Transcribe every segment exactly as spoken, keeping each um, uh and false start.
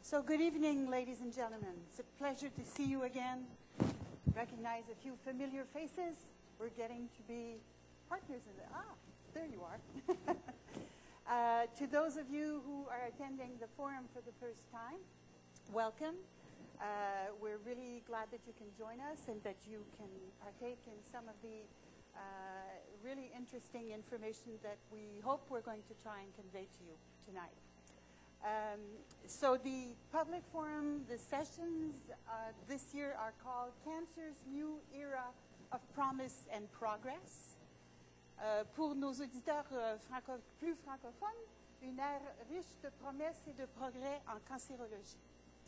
So good evening, ladies and gentlemen. It's a pleasure to see you again. Recognize a few familiar faces. We're getting to be partners in the, ah, there you are. uh, to those of you who are attending the forum for the first time, welcome. Uh, we're really glad that you can join us and that you can partake in some of the uh, really interesting information that we hope we're going to try and convey to you tonight. Um, so the public forum, the sessions uh, this year are called Cancer's New Era of Promise and Progress. Uh, pour nos auditeurs euh, franco plus francophones, une ère riche de promesses et de progrès en cancérologie.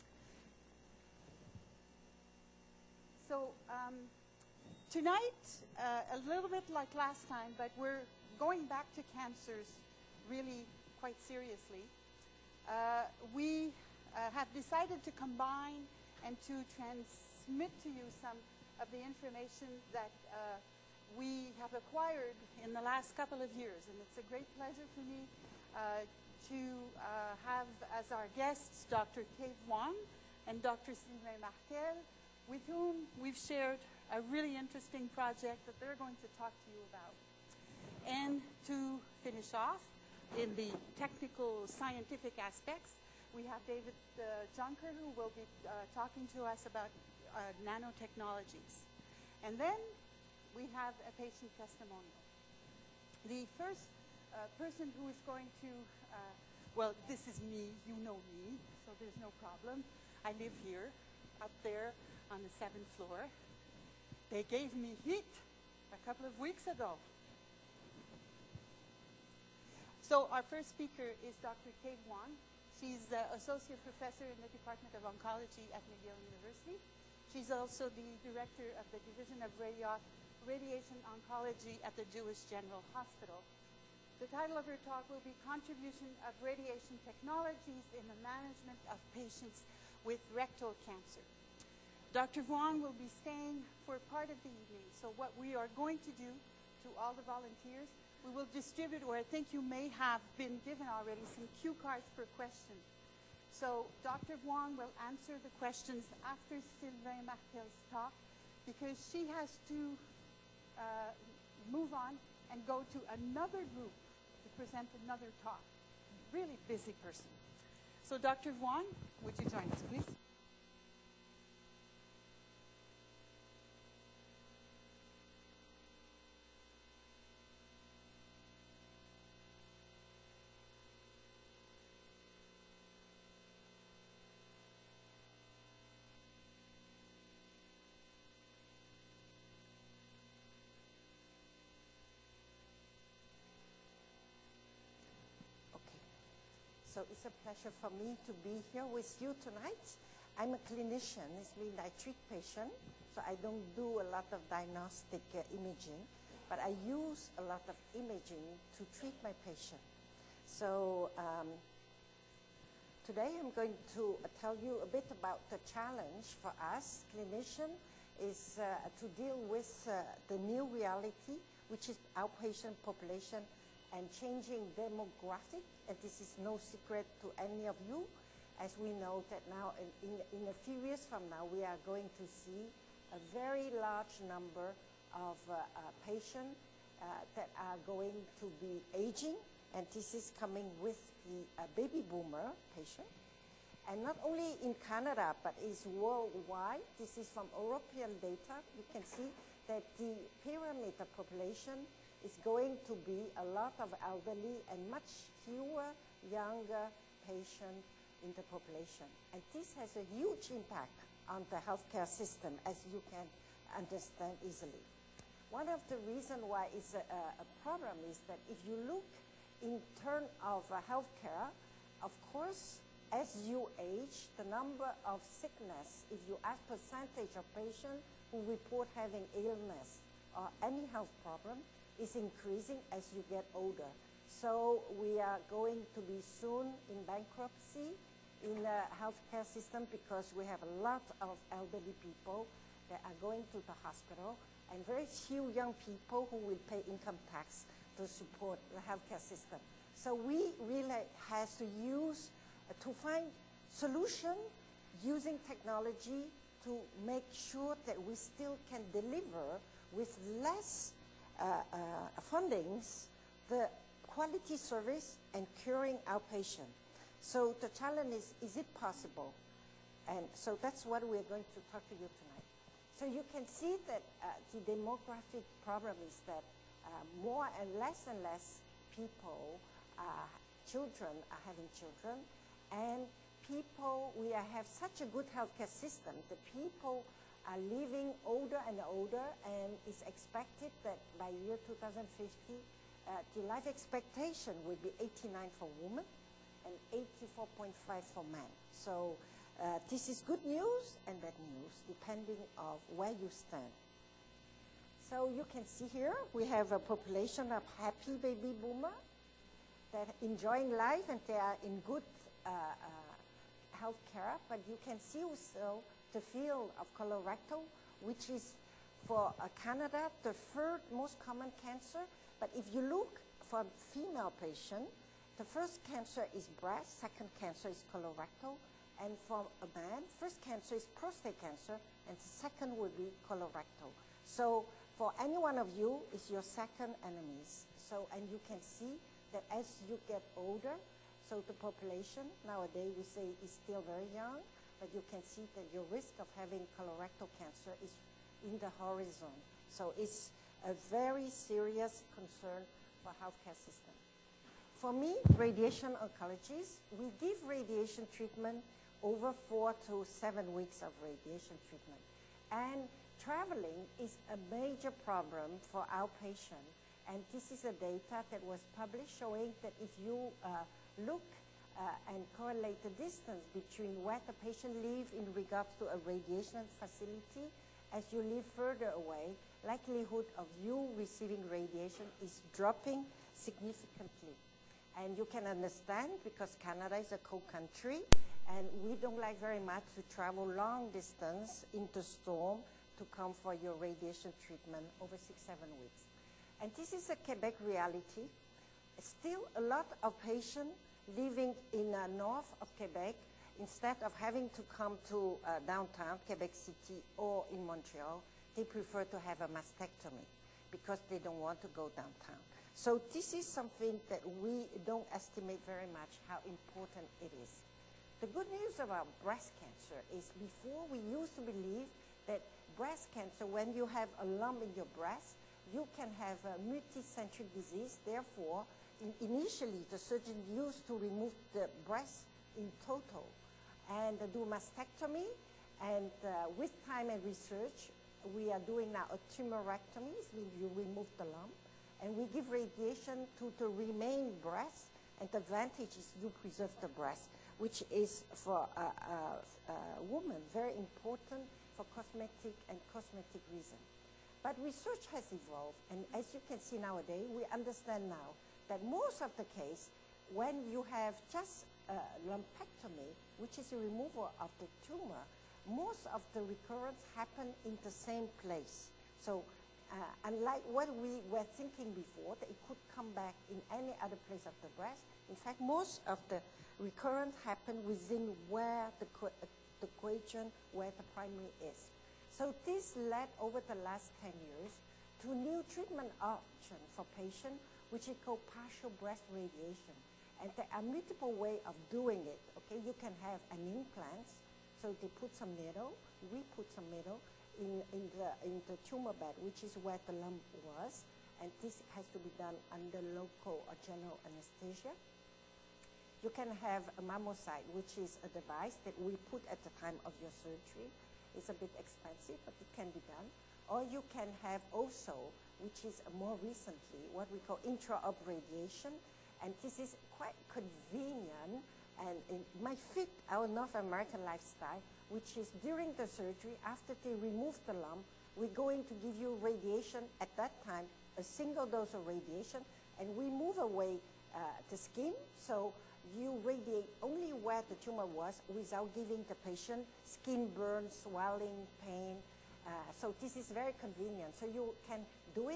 So um, tonight, uh, a little bit like last time, but we're going back to cancers really quite seriously. Uh, we uh, have decided to combine and to transmit to you some of the information that uh, we have acquired in the last couple of years. And it's a great pleasure for me uh, to uh, have as our guests Doctor Kate Wong and Doctor Sylvain Martel, with whom we've shared a really interesting project that they're going to talk to you about. And to finish off, in the technical scientific aspects, we have David uh, Junker, who will be uh, talking to us about uh, nanotechnologies. And then we have a patient testimonial. The first uh, person who is going to, uh, well, this is me, you know me, so there's no problem. I live here, up there on the seventh floor. They gave me heat a couple of weeks ago. So our first speaker is Doctor Kate Wong. She's uh, Associate Professor in the Department of Oncology at McGill University. She's also the Director of the Division of Radio Radiation Oncology at the Jewish General Hospital. The title of her talk will be Contribution of Radiation Technologies in the Management of Patients with Rectal Cancer. Doctor Wong will be staying for part of the evening. So what we are going to do to all the volunteers, we will distribute, or I think you may have been given already, some cue cards per question. So Doctor Wong will answer the questions after Sylvain Martel's talk, because she has to uh, move on and go to another group to present another talk. Really busy person. So Doctor Wong, would you join us, please? So it's a pleasure for me to be here with you tonight. I'm a clinician, it means I treat patients, so I don't do a lot of diagnostic uh, imaging, but I use a lot of imaging to treat my patient. So um, today I'm going to uh, tell you a bit about the challenge for us, clinicians, is uh, to deal with uh, the new reality, which is outpatient population and changing demographic, and this is no secret to any of you, as we know that now in, in, in a few years from now, we are going to see a very large number of uh, uh, patients uh, that are going to be aging, and this is coming with the uh, baby boomer patient. And not only in Canada, but is worldwide. This is from European data. You can see that the pyramid of population is going to be a lot of elderly and much fewer younger patients in the population. And this has a huge impact on the healthcare system, as you can understand easily. One of the reasons why it's a, a problem is that if you look in terms of uh, healthcare, of course, as you age, the number of sickness, if you ask percentage of patients who report having illness or any health problem, is increasing as you get older. So we are going to be soon in bankruptcy in the healthcare system because we have a lot of elderly people that are going to the hospital and very few young people who will pay income tax to support the healthcare system. So we really has to use, uh, to find solution using technology to make sure that we still can deliver with less uh, uh, fundings the quality service and curing our patient. So the challenge is, is it possible? And so that's what we're going to talk to you tonight. So you can see that uh, the demographic problem is that uh, more and less and less people, uh, children are having children, and people, we are, have such a good healthcare system that people are living older and older, and it's expected that by year two thousand fifty, uh, the life expectation will be eighty-nine for women and eighty-four point five for men. So uh, this is good news and bad news, depending on where you stand. So you can see here, we have a population of happy baby boomer that are enjoying life and they are in good uh, uh, health care, but you can see also the field of colorectal, which is for uh, Canada, the third most common cancer. But if you look for female patient, the first cancer is breast, second cancer is colorectal, and for a man, first cancer is prostate cancer, and the second will be colorectal. So for any one of you, is your second enemies. So, and you can see that as you get older, so the population nowadays we say is still very young, but you can see that your risk of having colorectal cancer is in the horizon. So it's a very serious concern for healthcare system. For me, radiation oncologist, we give radiation treatment over four to seven weeks of radiation treatment. And traveling is a major problem for our patient. And this is a data that was published showing that if you uh, look uh, and correlate the distance between where the patient lives in regards to a radiation facility, as you live further away, likelihood of you receiving radiation is dropping significantly. And you can understand because Canada is a cold country and we don't like very much to travel long distance into storm to come for your radiation treatment over six, seven weeks. And this is a Quebec reality. Still a lot of patients living in uh, north of Quebec, instead of having to come to uh, downtown Quebec City or in Montreal, they prefer to have a mastectomy because they don't want to go downtown. So this is something that we don't estimate very much how important it is. The good news about breast cancer is before we used to believe that breast cancer, when you have a lump in your breast, you can have a multicentric disease. Therefore, in initially the surgeon used to remove the breast in total and uh, do mastectomy. And uh, with time and research, we are doing now a tumorectomy, so you remove the lump. And we give radiation to the remaining breast, and the advantage is you preserve the breast, which is for a, a, a woman very important for cosmetic and cosmetic reasons. But research has evolved, and as you can see nowadays, we understand now that most of the case, when you have just a lumpectomy, which is a removal of the tumor, most of the recurrence happen in the same place. So uh, unlike what we were thinking before, that it could come back in any other place of the breast, in fact, most of the recurrence happen within where the, the equation, where the primary is. So this led over the last ten years to new treatment option for patients, which is called partial breast radiation. And there are multiple ways of doing it, okay? You can have an implant, so they put some needle, we put some needle in, in, the, in the tumor bed, which is where the lump was, and this has to be done under local or general anesthesia. You can have a mammocyte, which is a device that we put at the time of your surgery. It's a bit expensive, but it can be done. Or you can have also, which is more recently, what we call intra-op radiation. And this is quite convenient, and it might fit our North American lifestyle, which is during the surgery, after they remove the lump, we're going to give you radiation at that time, a single dose of radiation, and we move away uh, the skin, so you radiate only where the tumor was without giving the patient skin burn, swelling, pain. Uh, so this is very convenient. So you can do it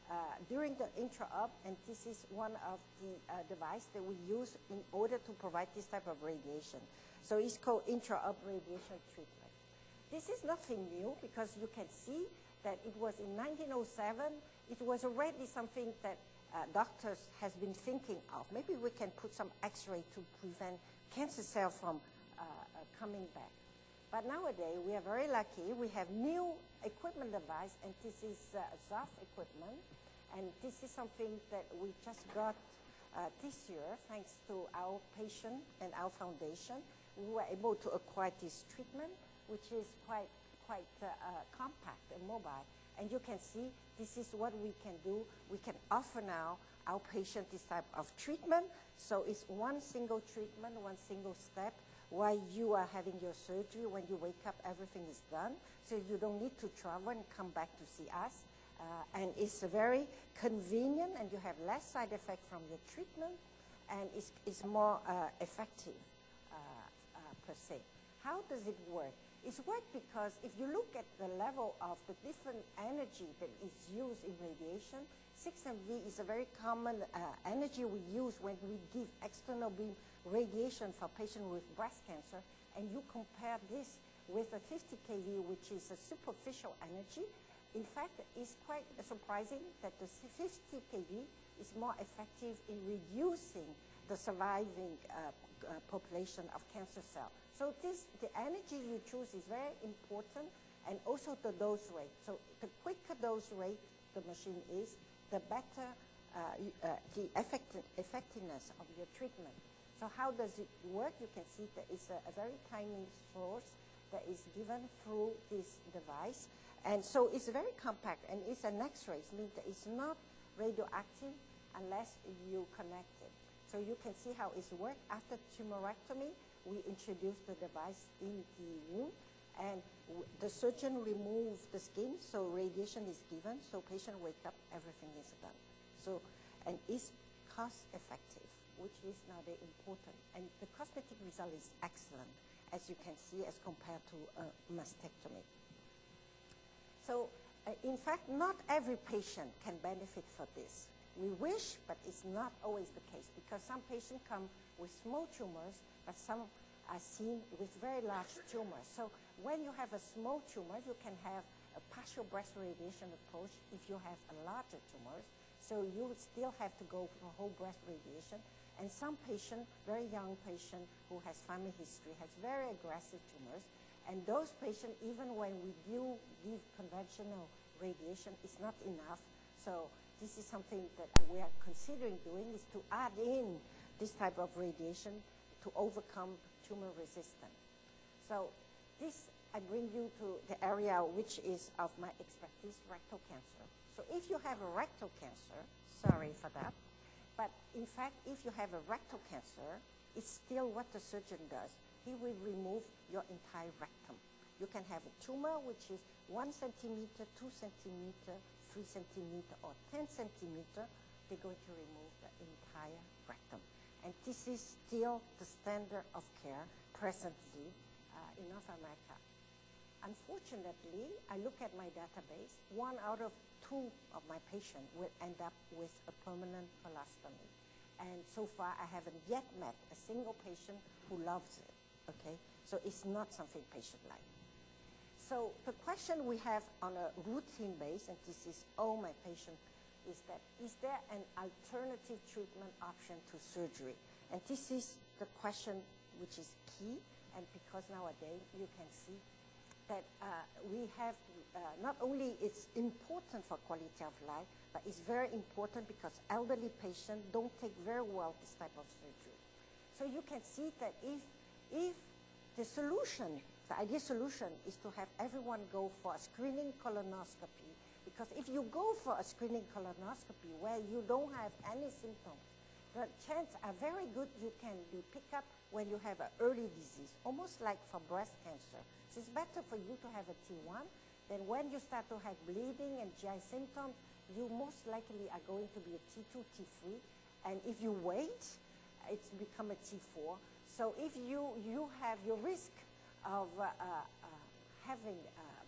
uh, during the intra-op, and this is one of the uh, device that we use in order to provide this type of radiation. So it's called intra-op radiation treatment. This is nothing new because you can see that it was in nineteen oh seven, it was already something that uh, doctors has been thinking of. Maybe we can put some x-ray to prevent cancer cells from uh, uh, coming back. But nowadays, we are very lucky. We have new equipment device, and this is uh, Zoff equipment. And this is something that we just got uh, this year, thanks to our patient and our foundation. We were able to acquire this treatment, which is quite, quite uh, uh, compact and mobile. And you can see this is what we can do. We can offer now our patient this type of treatment. So it's one single treatment, one single step. While you are having your surgery, when you wake up, everything is done. So you don't need to travel and come back to see us. Uh, and it's very convenient, and you have less side effect from your treatment, and it's, it's more uh, effective uh, uh, per se. How does it work? It's work because if you look at the level of the different energy that is used in radiation, six M V is a very common uh, energy we use when we give external beam radiation for patients with breast cancer, and you compare this with a fifty K V, which is a superficial energy. In fact, it's quite surprising that the fifty K V is more effective in reducing the surviving uh, uh, population of cancer cells. So this, the energy you choose is very important, and also the dose rate. So the quicker dose rate the machine is, the better uh, uh, the effect effectiveness of your treatment. So how does it work? You can see that it's a, a very tiny source that is given through this device. And so it's very compact, and it's an X-ray. It means that it's not radioactive unless you connect it. So you can see how it's worked. After tumorectomy, we introduce the device in the wound, and w the surgeon removes the skin, so radiation is given, so patient wake up, everything is done. So, and it's cost-effective, which is nowadays important. And the cosmetic result is excellent, as you can see, as compared to a mastectomy. So, uh, in fact, not every patient can benefit from this. We wish, but it's not always the case, because some patients come with small tumors, but some are seen with very large tumors. So when you have a small tumor, you can have a partial breast radiation approach if you have a larger tumors. So you still have to go for whole breast radiation. And some patient, very young patient who has family history, has very aggressive tumors. And those patients, even when we do give conventional radiation, it's not enough. So this is something that we are considering doing, is to add in this type of radiation to overcome tumor resistance. So this, I bring you to the area which is of my expertise, rectal cancer. So if you have a rectal cancer, sorry for that, but in fact, if you have a rectal cancer, it's still what the surgeon does. He will remove your entire rectum. You can have a tumor which is one centimeter, two centimeter, three centimeter, or ten centimeter. They're going to remove the entire rectum. And this is still the standard of care presently uh, in North America. Unfortunately, I look at my database, one out of two of my patients will end up with a permanent colostomy. And so far, I haven't yet met a single patient who loves it, okay? So it's not something patient-like. So the question we have on a routine base, and this is all my patients, is that, is there an alternative treatment option to surgery? And this is the question which is key, and because nowadays you can see that uh, we have, uh, not only it's important for quality of life, but it's very important because elderly patients don't take very well this type of surgery. So you can see that if, if the solution, the ideal solution is to have everyone go for a screening colonoscopy, because if you go for a screening colonoscopy where you don't have any symptoms, the chances are very good you can be picked up when you have an early disease, almost like for breast cancer. So it's better for you to have a T one, then when you start to have bleeding and G I symptoms, you most likely are going to be a T two, T three, and if you wait, it's become a T four. So if you, you have your risk of uh, uh, having uh,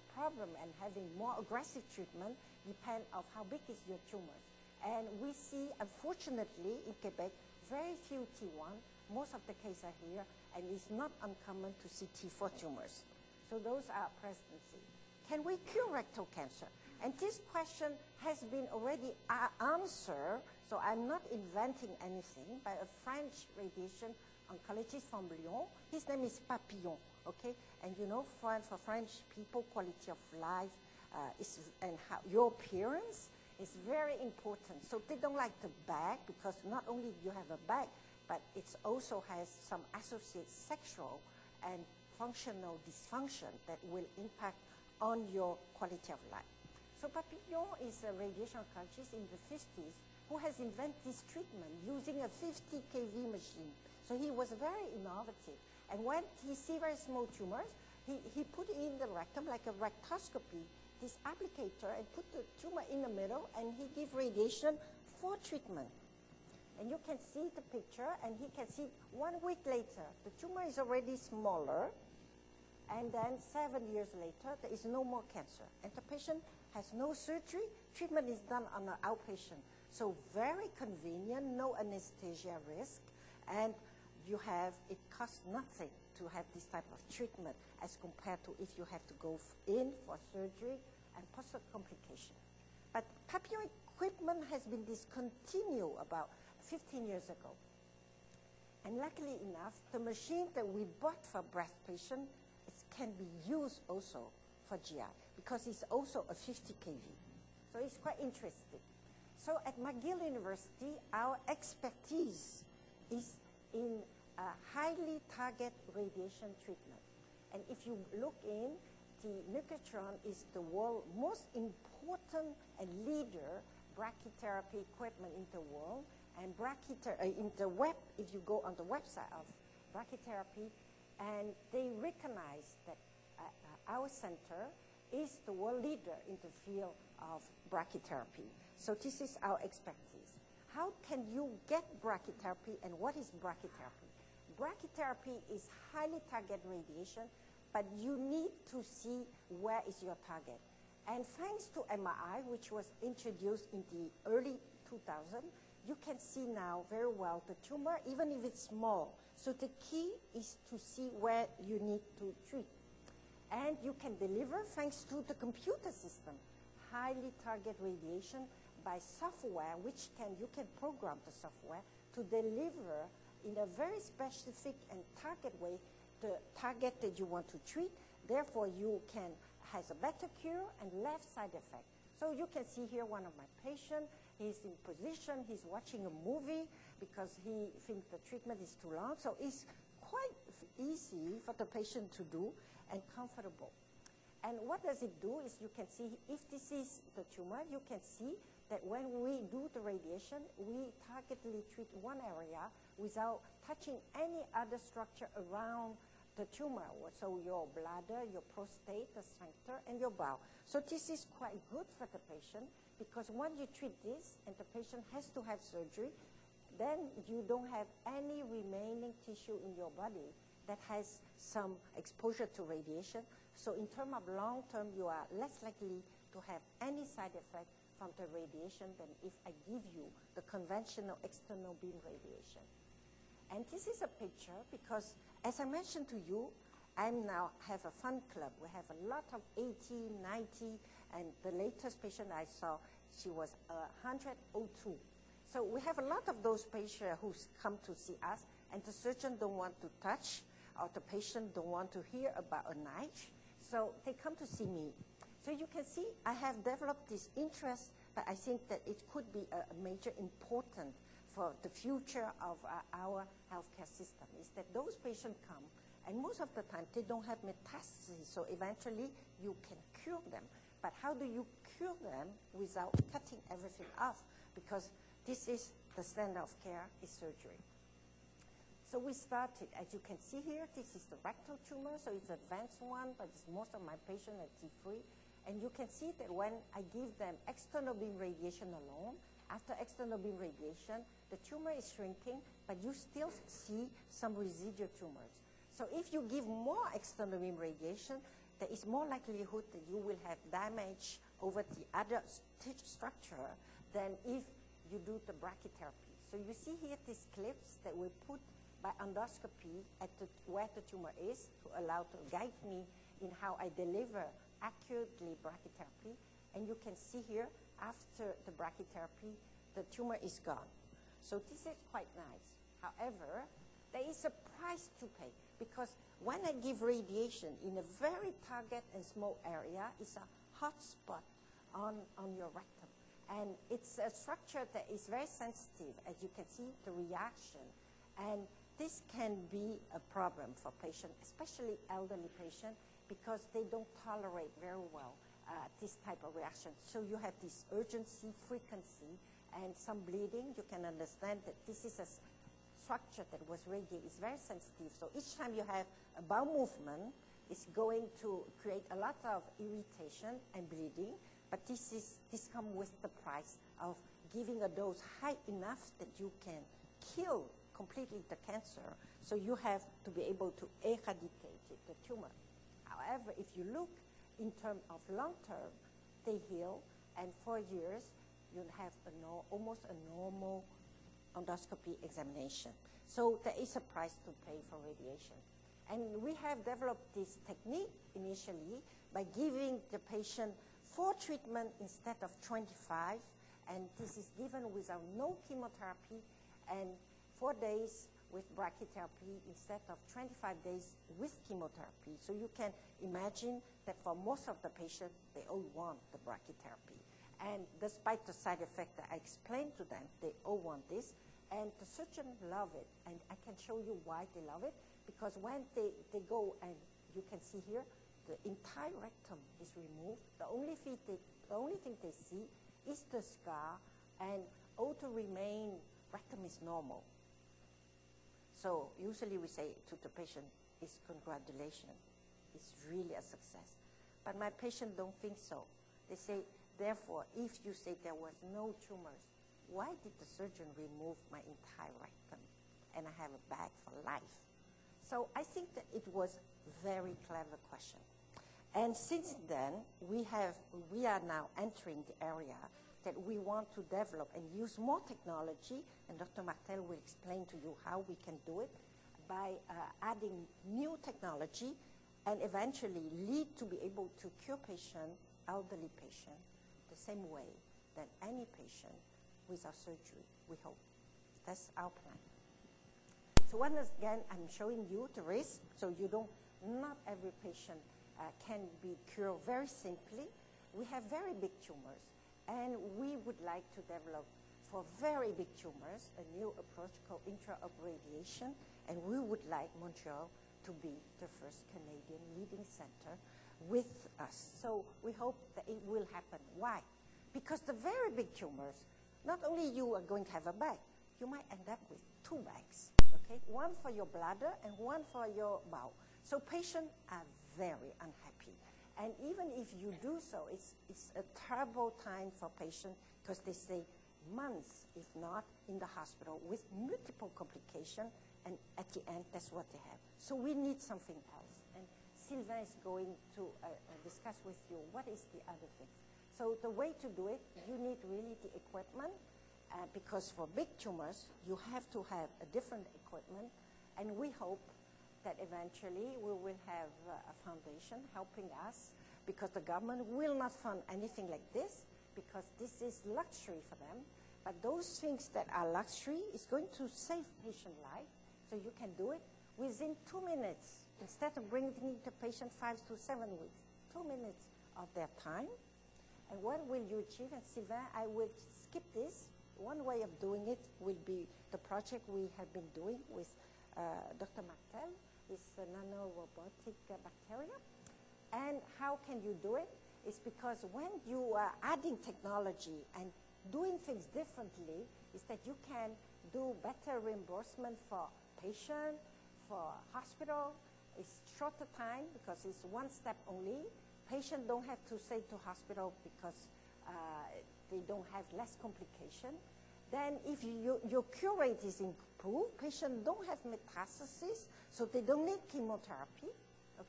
problem and having more aggressive treatment depend on how big is your tumors. And we see, unfortunately, in Quebec, very few T one. Most of the cases are here, and it's not uncommon to see T four tumors. So those are presidency. Can we cure rectal cancer? And this question has been already uh, answered, so I'm not inventing anything, by a French radiation oncologist from Lyon. His name is Papillon, okay? And you know, for, for French people, quality of life uh, is, and how, your appearance is very important. So they don't like the bag, because not only do you have a bag, but it also has some associated sexual and functional dysfunction that will impact on your quality of life. So Papillon is a radiation oncologist in the fifties who has invented this treatment using a fifty K V machine. So he was very innovative. And when he see very small tumors, he, he put in the rectum like a rectoscopy, this applicator, and put the tumor in the middle, and he give radiation for treatment. And you can see the picture, and he can see one week later, the tumor is already smaller, and then seven years later, there is no more cancer. And the patient has no surgery, treatment is done on an outpatient. So very convenient, no anesthesia risk, and you have, it costs nothing to have this type of treatment as compared to if you have to go in for surgery and post complication. But Papillon equipment has been discontinued about fifteen years ago. And luckily enough, the machine that we bought for breast patients can be used also for G I, because it's also a fifty K V. So it's quite interesting. So at McGill University, our expertise is in uh, highly target radiation treatment. And if you look in, the Nucleatron is the world's most important and leader brachytherapy equipment in the world. And brachyther uh, in the web, if you go on the website of brachytherapy, and they recognize that uh, uh, our center is the world leader in the field of brachytherapy. So this is our expertise. How can you get brachytherapy, and what is brachytherapy? Brachytherapy is highly target radiation, but you need to see where is your target. And thanks to M R I, which was introduced in the early two thousands, you can see now very well the tumor, even if it's small. So the key is to see where you need to treat. And you can deliver, thanks to the computer system, highly target radiation by software, which can, you can program the software to deliver in a very specific and target way the target that you want to treat. Therefore, you can has a better cure and less side effect. So you can see here one of my patients. He's in position, he's watching a movie because he thinks the treatment is too long. So it's quite easy for the patient to do and comfortable. And what does it do is you can see, if this is the tumor, you can see that when we do the radiation, we targetedly treat one area without touching any other structure around the tumor. So your bladder, your prostate, the sphincter, and your bowel. So this is quite good for the patient, because when you treat this and the patient has to have surgery, then you don't have any remaining tissue in your body that has some exposure to radiation. So in terms of long term, you are less likely to have any side effect from the radiation than if I give you the conventional external beam radiation. And this is a picture because, as I mentioned to you, I now have a fun club. We have a lot of eighty, ninety, and the latest patient I saw, she was uh, one hundred oh two. So we have a lot of those patients who come to see us, and the surgeon don't want to touch, or the patient don't want to hear about a knife. So they come to see me. So you can see I have developed this interest, but I think that it could be a, a major important for the future of uh, our healthcare system, is that those patients come, and most of the time they don't have metastases, so eventually you can cure them. But how do you cure them without cutting everything off? Because this is the standard of care, is surgery. So we started, as you can see here, this is the rectal tumor, so it's an advanced one, but it's most of my patients are T three. And you can see that when I give them external beam radiation alone, after external beam radiation, the tumor is shrinking, but you still see some residual tumors. So if you give more external beam radiation, there is more likelihood that you will have damage over the other st structure than if you do the brachytherapy. So you see here these clips that were put by endoscopy at the, where the tumor is to allow to guide me in how I deliver accurately brachytherapy. And you can see here, after the brachytherapy, the tumor is gone. So this is quite nice. However, there is a price to pay, because when I give radiation in a very target and small area, it's a hot spot on, on your rectum. And it's a structure that is very sensitive, as you can see, the reaction. And this can be a problem for patients, especially elderly patients, because they don't tolerate very well uh, this type of reaction. So you have this urgency, frequency, and some bleeding. You can understand that this is a structure that was radiated. It's very sensitive. So each time you have a bowel movement, it's going to create a lot of irritation and bleeding. But this is this comes with the price of giving a dose high enough that you can kill completely the cancer. So you have to be able to eradicate it, the tumor. However, if you look in terms of long term, they heal, and for years you'll have a no, almost a normal endoscopy examination. So there is a price to pay for radiation. And we have developed this technique initially by giving the patient four treatments instead of twenty-five, and this is given without no chemotherapy, and four days with brachytherapy instead of twenty-five days with chemotherapy. So you can imagine that for most of the patients, they all want the brachytherapy. And despite the side effect that I explained to them, they all want this. And the surgeons love it. And I can show you why they love it. Because when they, they go, and you can see here, the entire rectum is removed. The only thing they, the only thing they see is the scar, and all to remain rectum is normal. So usually we say to the patient, it's congratulations. It's really a success. But my patient don't think so. They say, therefore, if you say there was no tumors, why did the surgeon remove my entire rectum and I have a bag for life? So I think that it was a very clever question. And since then, we, have, we are now entering the area that we want to develop and use more technology, and Doctor Martel will explain to you how we can do it by uh, adding new technology and eventually lead to be able to cure patient, elderly patient, the same way than any patient without surgery, we hope. That's our plan. So once again, I'm showing you the risk, so you don't, not every patient uh, can be cured very simply. We have very big tumors, and we would like to develop for very big tumors a new approach called intra-op radiation, and we would like Montreal to be the first Canadian leading center with us. So we hope that it will happen. Why? Because the very big tumors, not only you are going to have a bag, you might end up with two bags, okay? One for your bladder and one for your bowel. So patients are very unhappy. And even if you do so, it's, it's a terrible time for patients because they stay months, if not, in the hospital with multiple complications, and at the end, that's what they have. So we need something else. And Sylvain is going to uh, uh, discuss with you what is the other thing. So the way to do it, you need really the equipment, uh, because for big tumors, you have to have a different equipment, and we hope that eventually we will have uh, a foundation helping us, because the government will not fund anything like this, because this is luxury for them. But those things that are luxury is going to save patient life, so you can do it within two minutes, instead of bringing the patient five to seven weeks, two minutes of their time. And what will you achieve? And Sylvain, I will skip this. One way of doing it will be the project we have been doing with uh, Doctor Martel, is uh, nanorobotic uh, bacteria. And how can you do it? It's because when you are adding technology and doing things differently, is that you can do better reimbursement for patient, for hospital. It's shorter time because it's one step only. Patient don't have to stay to hospital because uh, they don't have less complication. Then if you, your cure rate is improved, patient don't have metastasis, so they don't need chemotherapy, okay?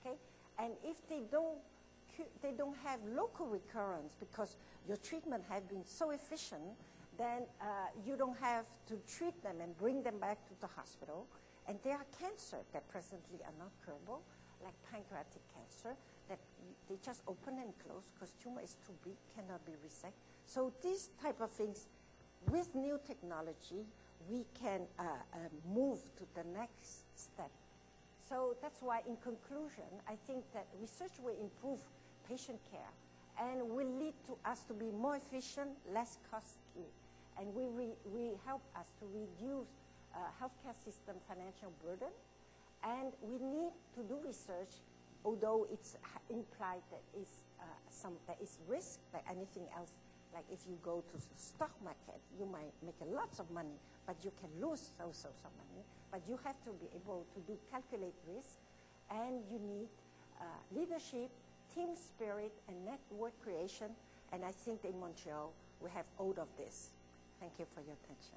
And if they don't, they don't have local recurrence because your treatment has been so efficient, then uh, you don't have to treat them and bring them back to the hospital. And there are cancers that presently are not curable, like pancreatic cancer, that they just open and close because tumor is too big, cannot be resected. So these type of things, with new technology, we can uh, uh, move to the next step. So that's why, in conclusion, I think that research will improve patient care and will lead to us to be more efficient, less costly, and we, re we help us to reduce uh, healthcare system financial burden. And we need to do research, although it's implied that is uh, some there is risk, like anything else. Like if you go to the stock market, you might make a lots of money, but you can lose also some money. But you have to be able to do calculate risk, and you need uh, leadership, team spirit, and network creation. And I think in Montreal we have all of this. Thank you for your attention.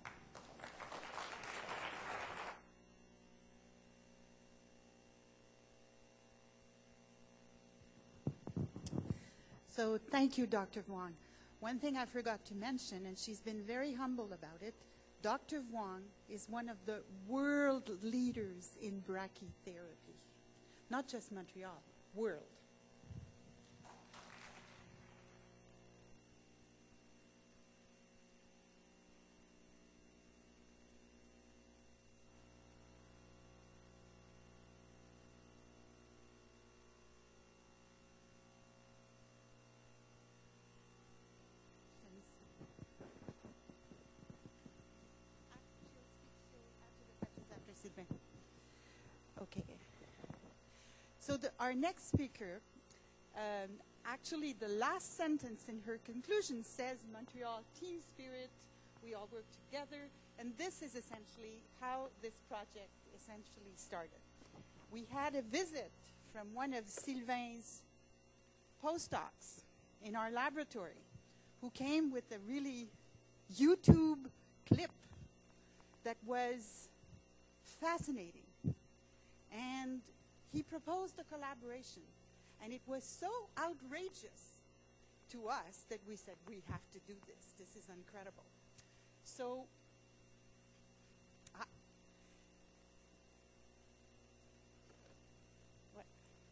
So thank you, Doctor Vuong. One thing I forgot to mention, and she's been very humble about it, Doctor Vuong is one of the world leaders in brachytherapy. Not just Montreal, world. Okay. So the, our next speaker, um, actually the last sentence in her conclusion says Montreal team spirit, we all work together, and this is essentially how this project essentially started. We had a visit from one of Sylvain's postdocs in our laboratory who came with a really YouTube clip that was fascinating. And he proposed a collaboration. And it was so outrageous to us that we said, we have to do this. This is incredible. So, uh, what?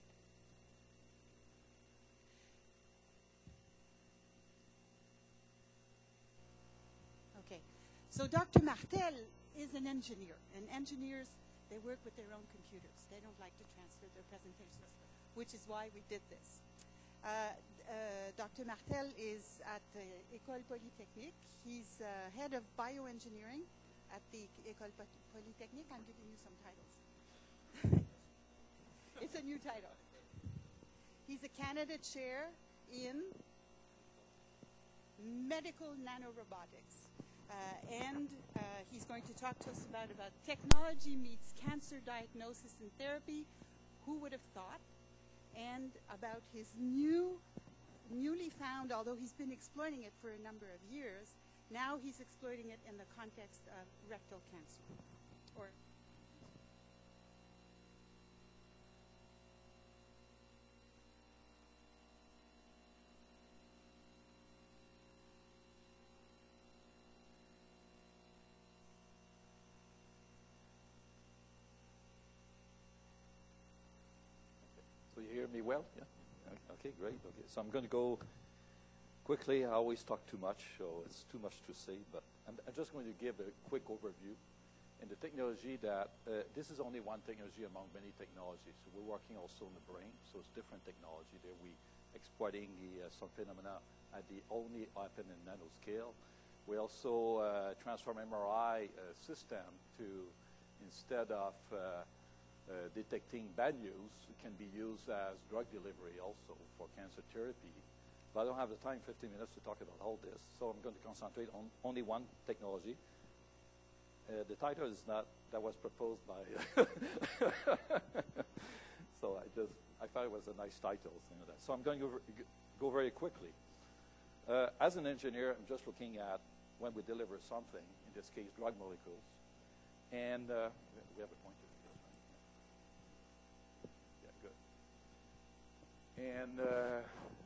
Okay. So Doctor Martel is an engineer. And engineers, they work with their own computers. They don't like to transfer their presentations, which is why we did this. Uh, uh, Doctor Martel is at the École Polytechnique. He's uh, head of bioengineering at the École Polytechnique. I'm giving you some titles. It's a new title. He's a candidate chair in medical nanorobotics. Uh, and uh, he's going to talk to us about, about technology meets cancer diagnosis and therapy, who would have thought, and about his new, newly found, although he's been exploiting it for a number of years, now he's exploiting it in the context of rectal cancer. Or you hear me well? Yeah? Okay, great. Okay, so I'm going to go quickly. I always talk too much, so it's too much to say, but I'm, I'm just going to give a quick overview. And the technology that, uh, this is only one technology among many technologies. So we're working also on the brain, so it's different technology there. We exploiting the, uh, some phenomena at the only happen in nanoscale. We also uh, transform M R I uh, system to, instead of uh, Uh, detecting bad news, can be used as drug delivery also for cancer therapy. But I don't have the time, fifteen minutes, to talk about all this, so I'm going to concentrate on only one technology. Uh, the title is not, that was proposed by, so I just, I thought it was a nice title. You know that. So I'm going to go, go very quickly. Uh, as an engineer, I'm just looking at when we deliver something, in this case, drug molecules, and uh, we have a pointer. And uh,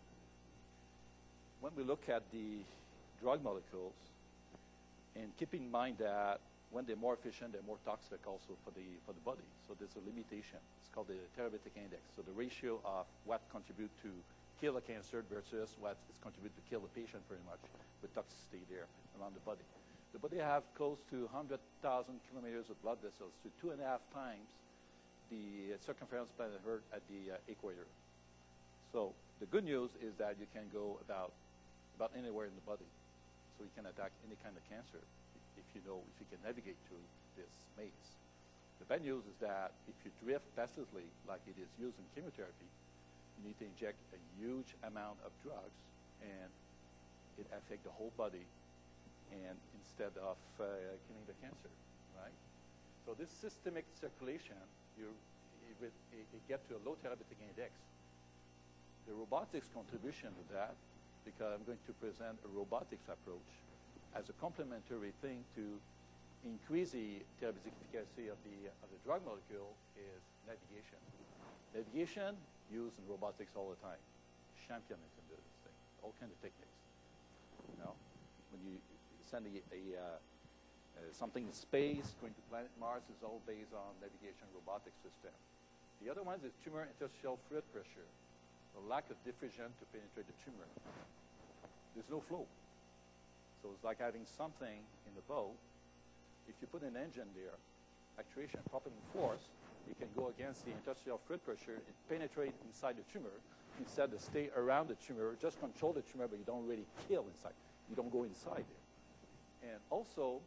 when we look at the drug molecules, and keep in mind that when they're more efficient, they're more toxic also for the, for the body. So there's a limitation. It's called the therapeutic index. So the ratio of what contribute to kill a cancer versus what is contribute to kill the patient pretty much with toxicity there around the body. The body have close to one hundred thousand kilometers of blood vessels, to two and a half times the circumference planet Earth at the uh, equator. So the good news is that you can go about, about anywhere in the body. So you can attack any kind of cancer if you know, if you can navigate through this maze. The bad news is that if you drift passively, like it is used in chemotherapy, you need to inject a huge amount of drugs, and it affects the whole body, and instead of uh, killing the cancer, right? So this systemic circulation, you, it, it, it gets to a low therapeutic index. The robotics contribution to that, because I'm going to present a robotics approach as a complementary thing to increase the therapeutic efficacy of the, of the drug molecule, is navigation. Navigation used in robotics all the time. Champion can do this thing, all kinds of techniques. You know, when you send a, a uh, uh, something in space, going to planet Mars, is all based on navigation robotic system. The other one is tumor interstitial fluid pressure, the lack of diffusion to penetrate the tumor. There's no flow. So it's like having something in the boat. If you put an engine there, actuation, propelling force, it can go against the interstitial fluid pressure and penetrate inside the tumor instead of stay around the tumor, just control the tumor, but you don't really kill inside. You don't go inside there. And also,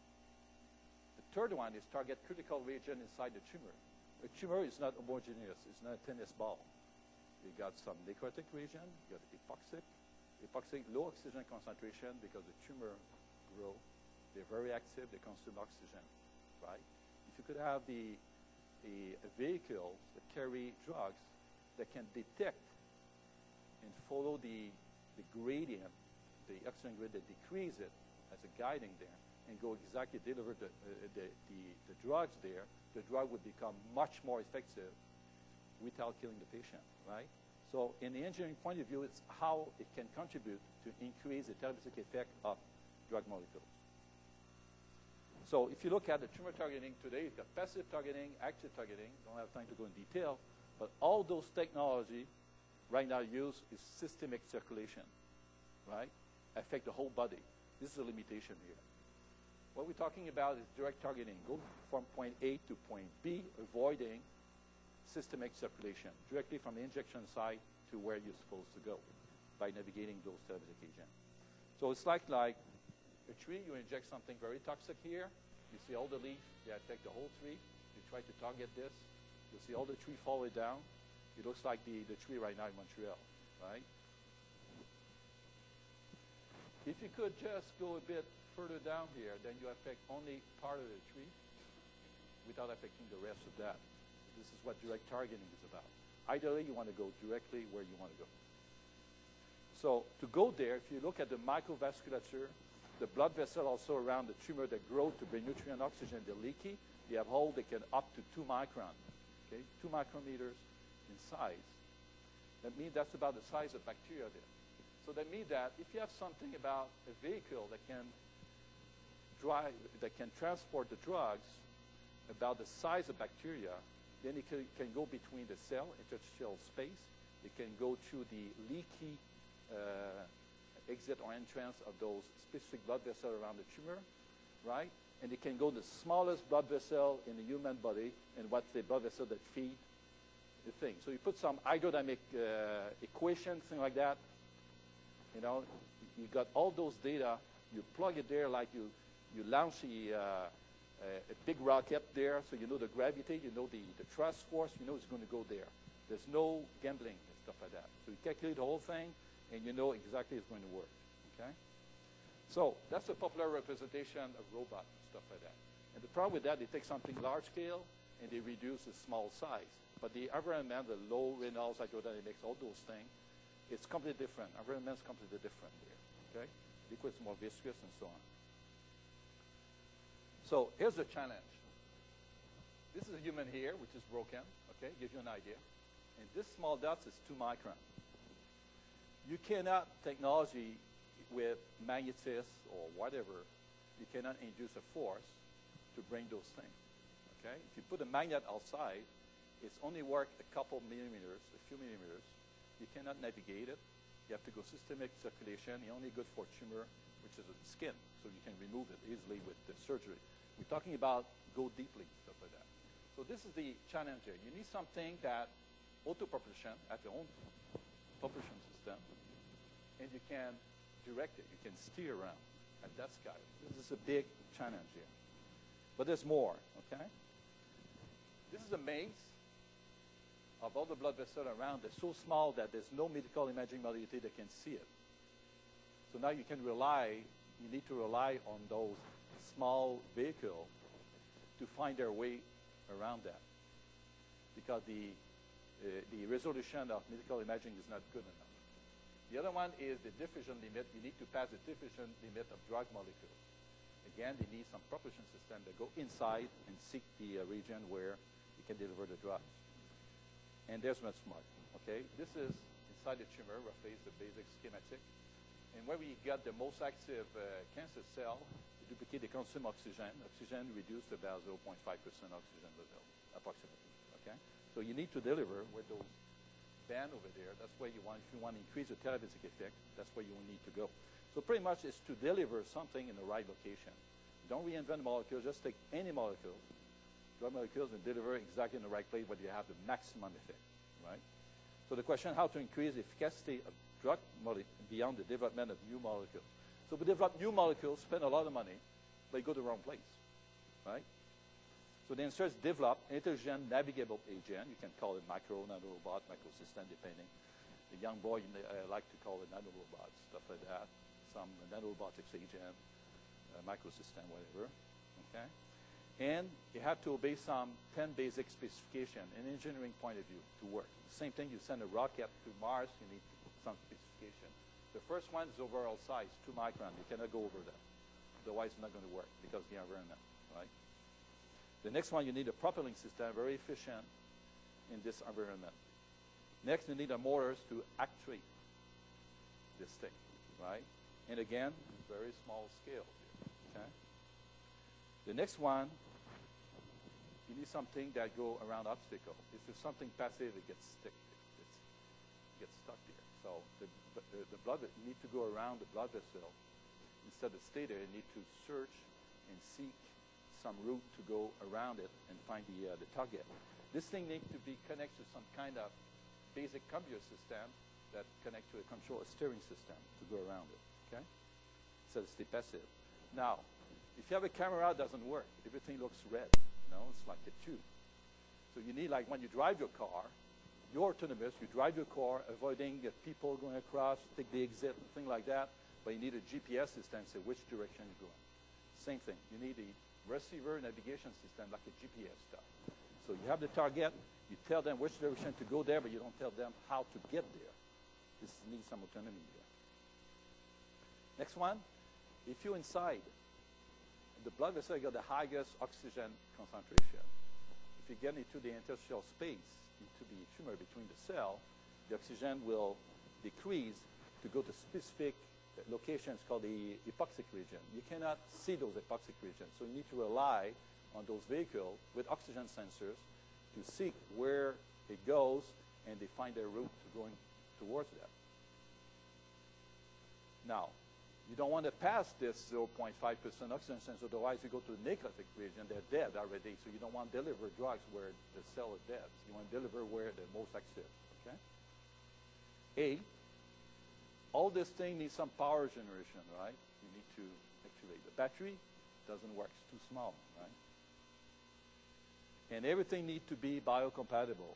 the third one is target critical region inside the tumor. A tumor is not homogeneous. It's not a tennis ball. You got some necrotic region, you got epoxic, epoxic low oxygen concentration because the tumor grow. They're very active, they consume oxygen, right? If you could have the, the a vehicle that carry drugs that can detect and follow the, the gradient, the oxygen gradient, decrease it as a guiding there, and go exactly deliver the, uh, the, the, the drugs there, the drug would become much more effective without killing the patient, right? So in the engineering point of view, it's how it can contribute to increase the therapeutic effect of drug molecules. So if you look at the tumor targeting today, you've got passive targeting, active targeting. Don't have time to go in detail, but all those technology right now used is systemic circulation, right? Affect the whole body. This is a limitation here. What we're talking about is direct targeting. Go from point A to point B, avoiding systemic circulation, directly from the injection site to where you're supposed to go by navigating those therapeutic agents. So it's like, like a tree, you inject something very toxic here, you see all the leaves, they affect the whole tree, you try to target this, you see all the tree fall down, it looks like the, the tree right now in Montreal, right? If you could just go a bit further down here, then you affect only part of the tree without affecting the rest of that. This is what direct targeting is about. Ideally, you want to go directly where you want to go. So to go there, if you look at the microvasculature, the blood vessel also around the tumor that grow to bring nutrient oxygen, they're leaky. They have hole that can up to two micron, okay, two micrometers in size. That means that's about the size of bacteria there. So that means that if you have something about a vehicle that can drive, that can transport the drugs about the size of bacteria, then it can, can go between the cell, interstitial space. It can go through the leaky uh, exit or entrance of those specific blood vessels around the tumor, right? And it can go the smallest blood vessel in the human body, and what's the blood vessel that feed the thing. So you put some hydrodynamic uh, equation, thing like that. You know, you got all those data. You plug it there like you you launch a, uh, a big rocket there, so you know the gravity, you know the, the thrust force, you know it's going to go there. There's no gambling and stuff like that. So you calculate the whole thing, and you know exactly it's going to work, okay? So that's a popular representation of robot and stuff like that. And the problem with that, they take something large scale, and they reduce the small size. But the environment, the low Reynolds, hydrodynamics, all those things, it's completely different. Environment's completely different there, okay? Liquid's more viscous and so on. So here's the challenge. This is a human hair, which is broken, okay? Gives you an idea. And this small dot is two micron. you cannot technology with magnetists or whatever, you cannot induce a force to bring those things. Okay? If you put a magnet outside, it's only work a couple millimeters, a few millimeters. You cannot navigate it. You have to go systemic circulation. You're only good for tumor, which is the skin, so you can remove it easily with the surgery. We're talking about go deeply, stuff like that. So this is the challenge here. You need something that auto-propulsion, have your own propulsion system, and you can direct it. You can steer around at that scale. This is a big challenge here. But there's more, okay? This is a maze of all the blood vessels around. They're so small that there's no medical imaging modality that can see it. So now you can rely, you need to rely on those small vehicles to find their way around that, because the, uh, the resolution of medical imaging is not good enough. The other one is the diffusion limit. You need to pass the diffusion limit of drug molecules. Again, they need some propulsion system that go inside and seek the uh, region where you can deliver the drugs. And there's much more, okay? This is inside the tumor, roughly is the basic schematic. And where we got the most active uh, cancer cell, to duplicate, they consume oxygen. Oxygen reduced about zero point five percent oxygen level, approximately, okay? So you need to deliver with those band over there. That's where you want, if you want to increase the therapeutic effect, that's where you will need to go. So pretty much it's to deliver something in the right location. Don't reinvent molecules, just take any molecule, drug molecules, and deliver exactly in the right place where you have the maximum effect, right? So the question, how to increase the efficacy of drug molecules beyond the development of new molecules. So we develop new molecules, spend a lot of money, but you go to the wrong place, right? So the answer is develop intelligent navigable agent. You can call it micro, nanorobot, microsystem, depending. The young boy uh, like to call it nanorobots, stuff like that. Some nanorobotics agent, uh, microsystem, whatever, okay? And you have to obey some ten basic specification in engineering point of view to work. Same thing, you send a rocket to Mars, you need some specification. The first one is overall size, two micron. You cannot go over that. Otherwise, it's not going to work because of the environment, right? The next one, you need a propelling system, very efficient in this environment. Next, you need a motors to actuate this thing, right? And again, very small scale here, okay? The next one, you need something that go around obstacle. If it's something passive, it gets stick, it's, it gets stuck there. So the, the, the blood, you need to go around the blood vessel. Instead of stay there, you need to search and seek some route to go around it and find the, uh, the target. This thing needs to be connected to some kind of basic computer system that connect to a control, a steering system to go around it, okay? So it's the passive. Now, if you have a camera, it doesn't work. Everything looks red, you know, it's like a tube. So you need, like when you drive your car, you're autonomous, you drive your car, avoiding uh, people going across, take the exit, thing like that, but you need a G P S system to say which direction you're going. Same thing, you need a receiver navigation system like a G P S stuff. So you have the target, you tell them which direction to go there, but you don't tell them how to get there. This needs some autonomy there. Next one, if you're inside, the blood vessel got the highest oxygen concentration. If you get into the interstitial space, into the tumor between the cell, the oxygen will decrease to go to specific locations called the hypoxic region. You cannot see those hypoxic regions, so you need to rely on those vehicles with oxygen sensors to seek where it goes, and they find their route to going towards that. Now, you don't want to pass this zero point five percent oxygen sensor, otherwise you go to the necrotic region, they're dead already, so you don't want to deliver drugs where the cell is dead. You want to deliver where they're most active, okay? A, all this thing needs some power generation, right? You need to activate. The battery doesn't work, it's too small, right? And everything needs to be biocompatible,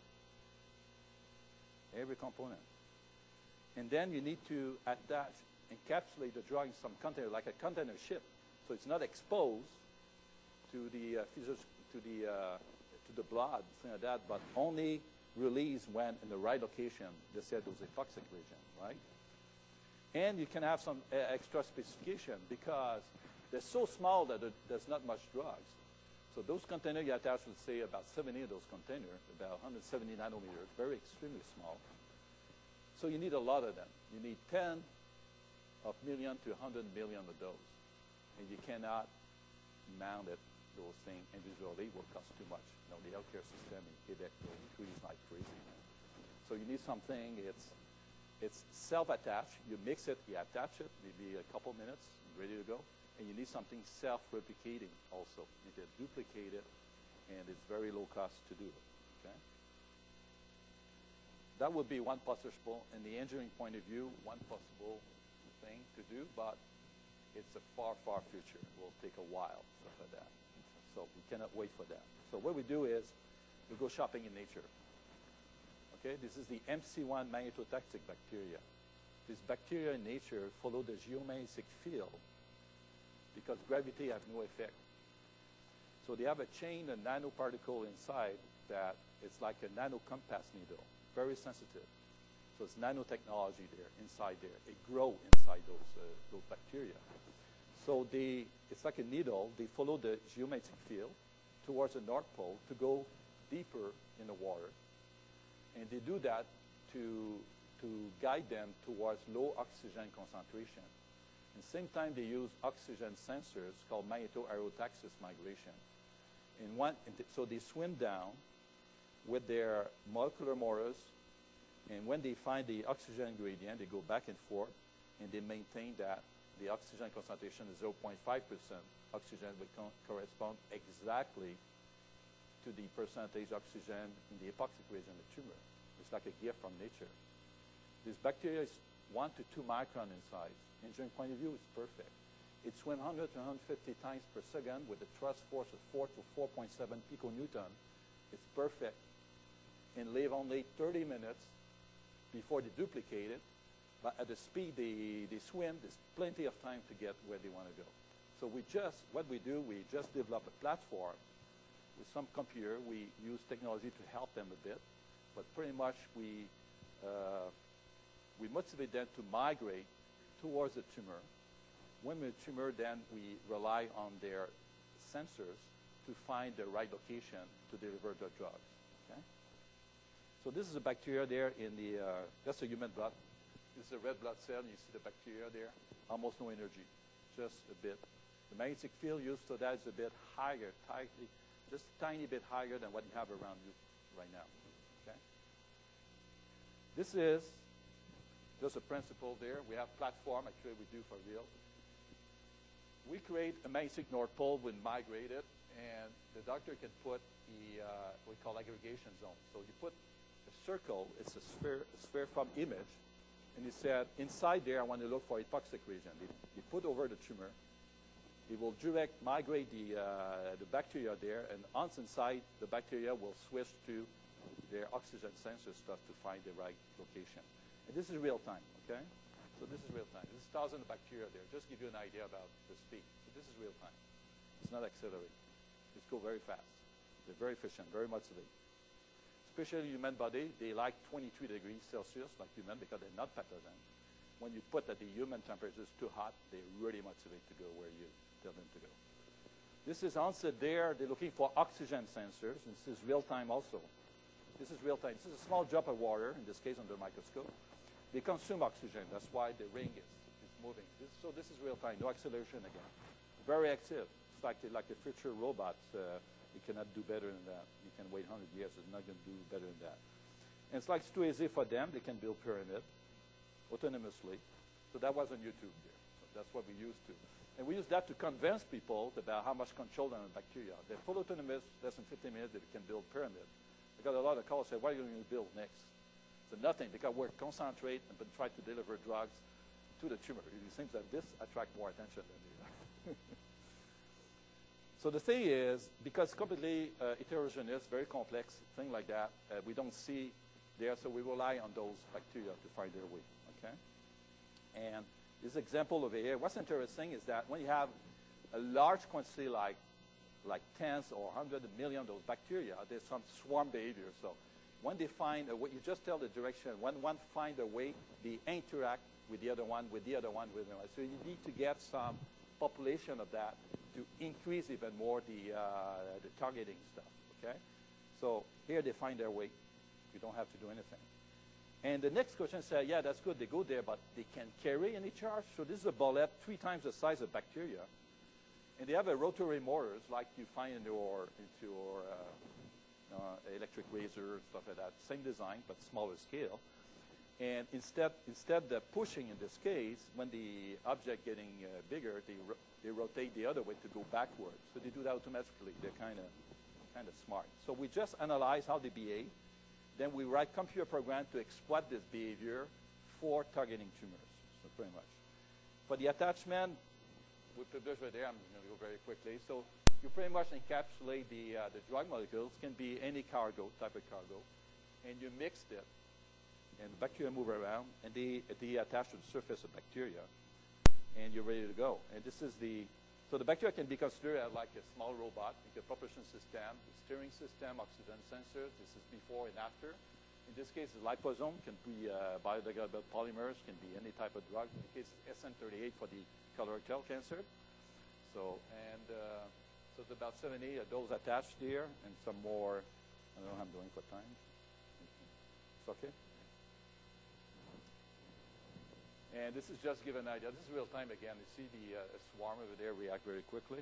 every component. And then you need to attach, encapsulate the drug in some container, like a container ship, so it's not exposed to the uh, to the uh, to the blood, thing like that, but only released when in the right location. They said those hypoxic region, right? And you can have some uh, extra specification because they're so small that there's not much drugs. So those containers you attach, let's say about seventy of those containers, about one hundred seventy nanometers, very extremely small. so you need a lot of them. You need ten of million to one hundred million of those. And you cannot mount it, those things individually. It will cost too much. You know, the healthcare system in Quebec will increase like crazy. So you need something, it's, it's self-attached. You mix it, you attach it, maybe a couple minutes, ready to go. And you need something self-replicating also. You can duplicate it, and it's very low cost to do it. Okay? That would be one possible, in the engineering point of view, one possible thing to do, but it's a far, far future. It will take a while, stuff like that. So we cannot wait for that. So what we do is we go shopping in nature. Okay, this is the M C one magnetotoxic bacteria. This bacteria in nature follow the geomagnetic field because gravity has no effect. So they have a chain, a nanoparticle inside that it's like a nano compass needle, very sensitive. So it's nanotechnology there, inside there. It grows inside those, uh, those bacteria. So they, it's like a needle. They follow the geomagnetic field towards the North Pole to go deeper in the water. And they do that to, to guide them towards low oxygen concentration. At the same time, they use oxygen sensors called magneto-aerotaxis migration. And one, and th so they swim down with their molecular motors, and when they find the oxygen gradient, they go back and forth, and they maintain that the oxygen concentration is zero point five percent. Oxygen would co correspond exactly to the percentage oxygen in the hypoxic region of the tumor. It's like a gift from nature. This bacteria is one to two micron in size. Engineering point of view, it's perfect. It swims one hundred to one hundred fifty times per second with a thrust force of four to four point seven piconewton. It's perfect. And live only thirty minutes before they duplicate it. But at the speed they, they swim, there's plenty of time to get where they want to go. So we just, what we do, we just develop a platform with some computer. We use technology to help them a bit. But pretty much we, uh, we motivate them to migrate towards the tumor. When we're the tumor, then we rely on their sensors to find the right location to deliver the drugs. Okay? So this is a bacteria there in the, uh, that's a human blood. This is a red blood cell, and you see the bacteria there. Almost no energy, just a bit. The magnetic field used for that is a bit higher, tightly, just a tiny bit higher than what you have around you right now. Okay? This is just a principle there. We have platform, actually we do for real. We create a magnetic North Pole, we migrate it, and the doctor can put the, uh, what we call aggregation zone. So you put a circle, it's a sphere, a sphere from image, and he said, inside there, I want to look for hypoxic region. You put over the tumor. It will direct, migrate the, uh, the bacteria there, and once inside, the bacteria will switch to their oxygen sensor stuff to find the right location. And this is real time, okay? So this is real time. This is thousands of bacteria there. Just give you an idea about the speed. So this is real time. It's not accelerated. It's go very fast. They're very efficient, very motivated. Especially human body, they like twenty-three degrees Celsius, like human, because they're not pathogen. When you put that the human temperature is too hot, they really motivate to go where you tell them to go. This is answer there. They're looking for oxygen sensors. And this is real time also. This is real time. This is a small drop of water, in this case under microscope. They consume oxygen. That's why the ring is, is moving. This, so this is real time, no acceleration again. Very active. It's like, like a future robot. Uh, you cannot do better than that. You can wait one hundred years. It's not going to do better than that. And it's like it's too easy for them. They can build pyramid autonomously. So that was on YouTube there. So that's what we used to. And we use that to convince people about how much control on the bacteria. They're full autonomous, less than fifteen minutes, they can build pyramid. I got a lot of calls say, what are you going to build next? So nothing, because we're concentrate and try to deliver drugs to the tumor. It seems that this attracts more attention than the other. So the thing is, because completely uh, heterogeneous, very complex, thing like that, uh, we don't see there, so we rely on those bacteria to find their way, okay? And this example over here, what's interesting is that when you have a large quantity like, like tens or hundreds of million of those bacteria, there's some swarm behavior. So when they find a way, you just tell the direction. When one finds a way, they interact with the other one, with the other one, with the other one. So you need to get some population of that to increase even more the, uh, the targeting stuff, okay? So here they find their way. You don't have to do anything. And the next question said, yeah, that's good, they go there, but they can carry any charge? So this is a bullet three times the size of bacteria. And they have a rotary motors like you find in your, into your uh, uh, electric razor, stuff like that. Same design, but smaller scale. And instead, instead of pushing in this case, when the object getting uh, bigger, they, ro they rotate the other way to go backwards. So they do that automatically. They're kind of kind of smart. So we just analyze how they behave. Then we write computer program to exploit this behavior for targeting tumors. So pretty much. For the attachment, we published right there. I'm going to go very quickly. So you pretty much encapsulate the uh, the drug molecules. Can be any cargo, type of cargo, and you mixed it. And the bacteria move around, and they, they attach to the surface of bacteria, and you're ready to go. And this is the, so the bacteria can be considered as like a small robot, like a propulsion system, the steering system, oxygen sensors. This is before and after. In this case, the liposome can be uh, biodegradable polymers, can be any type of drug. In the case, S N thirty-eight for the colorectal cancer. So, and uh, so it's about seventy of those attached here, and some more. I don't know how I'm doing for time. It's okay? And this is just to give an idea. This is real time again. You see the uh, swarm over there react very quickly.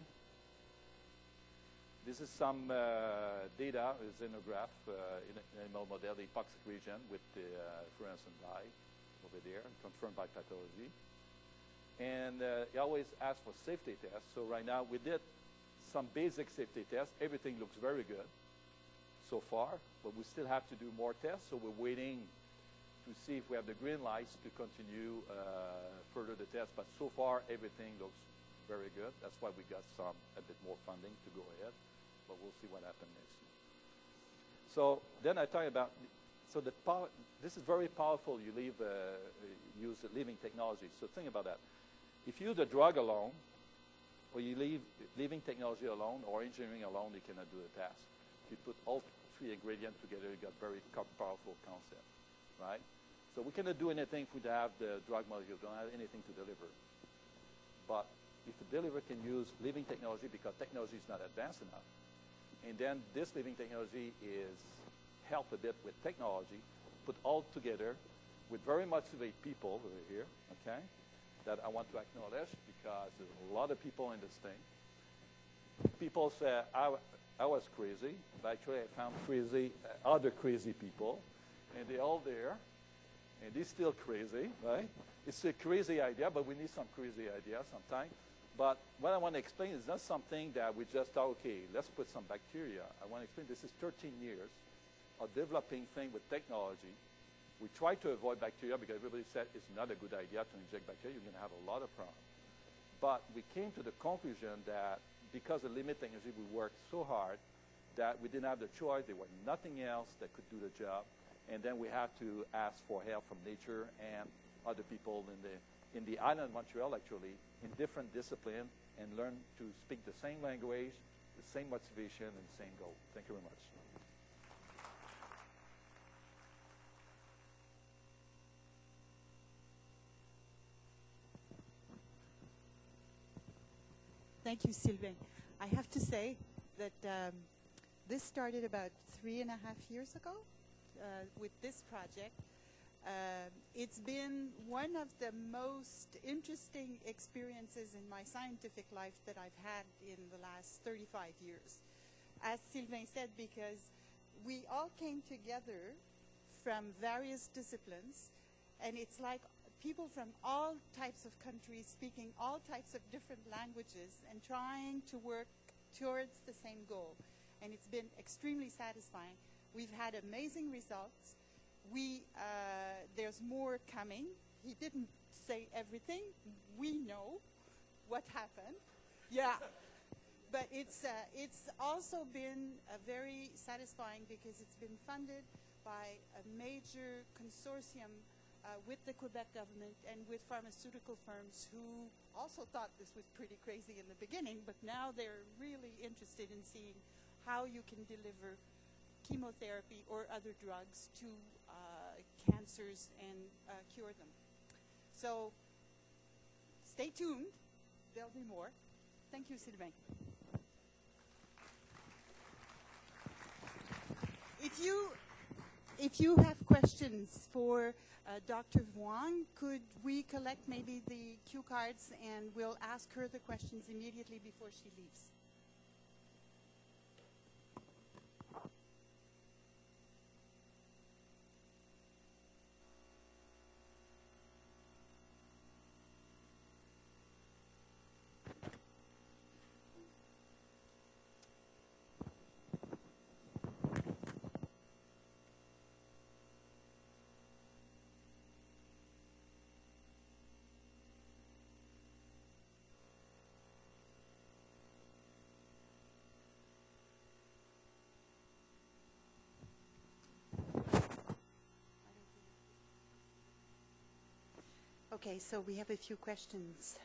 This is some uh, data, a xenograph uh, in an animal model, the hypoxic region with the uh, fluorescent dye over there, confirmed by pathology. And uh, you always ask for safety tests. So right now we did some basic safety tests. Everything looks very good so far, but we still have to do more tests. So we're waiting to see if we have the green lights to continue uh, further the test. But so far, everything looks very good. That's why we got some, a bit more funding to go ahead. But we'll see what happens next year. So then I talk about, so the power, this is very powerful. You leave, uh, use living technology. So think about that. If you use a drug alone, or you leave living technology alone, or engineering alone, you cannot do the task. If you put all three ingredients together, you got very powerful concept, right? So we cannot do anything if we have the drug molecule, don't have anything to deliver. But if the deliverer can use living technology because technology is not advanced enough, and then this living technology is help a bit with technology, put all together with very motivated people over here, okay, that I want to acknowledge because there's a lot of people in this thing. People say, I, I was crazy, but actually I found crazy, uh, other crazy people, and they're all there. And they're still crazy, right? It's a crazy idea, but we need some crazy ideas sometimes. But what I want to explain is not something that we just thought, okay, let's put some bacteria. I want to explain this is thirteen years of developing things with technology. We try to avoid bacteria because everybody said it's not a good idea to inject bacteria. You're going to have a lot of problems. But we came to the conclusion that because of limit technology, we worked so hard that we didn't have the choice. There was nothing else that could do the job. And then we have to ask for help from nature and other people in the in the island of Montreal, actually, in different disciplines, and learn to speak the same language, the same motivation, and the same goal. Thank you very much. Thank you, Sylvain. I have to say that um, this started about three and a half years ago. Uh, with this project. Uh, it's been one of the most interesting experiences in my scientific life that I've had in the last thirty-five years. As Sylvain said, because we all came together from various disciplines, and it's like people from all types of countries speaking all types of different languages and trying to work towards the same goal. And it's been extremely satisfying. We've had amazing results. We, uh, there's more coming. He didn't say everything. We know what happened. Yeah. But it's, uh, it's also been uh, very satisfying because it's been funded by a major consortium uh, with the Quebec government and with pharmaceutical firms who also thought this was pretty crazy in the beginning, but now they're really interested in seeing how you can deliver chemotherapy or other drugs to uh, cancers and uh, cure them. So stay tuned. There'll be more. Thank you, Sylvain. If you, if you have questions for uh, Doctor Vuong, could we collect maybe the cue cards and we'll ask her the questions immediately before she leaves? Okay, so we have a few questions.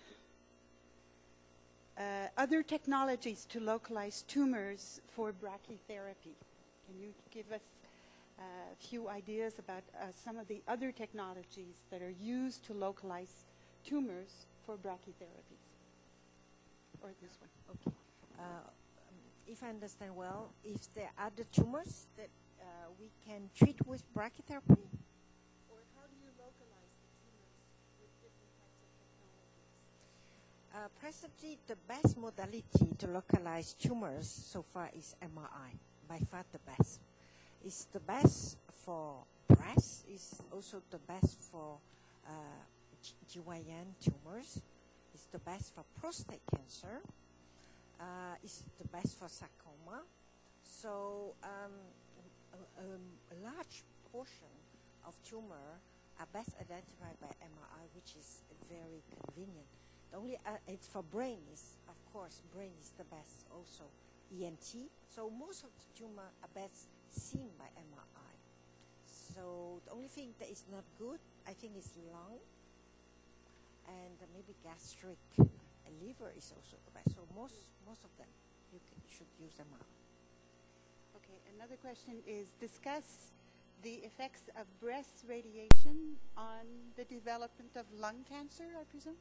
Uh, other technologies to localize tumors for brachytherapy. Can you give us uh, a few ideas about uh, some of the other technologies that are used to localize tumors for brachytherapy? Or this one. Okay. Uh, if I understand well, if there are other tumors that uh, we can treat with brachytherapy? Or how do you localize the tumors with different types of technologies? Uh, presently, the best modality to localize tumors so far is M R I, by far the best. It's the best for breast, it's also the best for uh, G Y N tumors, it's the best for prostate cancer, uh, it's the best for sarcoma. So um, a, a, a large portion of tumor are best identified by M R I, which is very convenient. The only uh, it's for brain is, of course, brain is the best also, E N T. So most of the tumor are best seen by M R I. So the only thing that is not good, I think, is lung, and uh, maybe gastric and liver is also the best. So most most of them, you can, should use M R I. Okay, another question is discuss the effects of breast radiation on the development of lung cancer, I presume?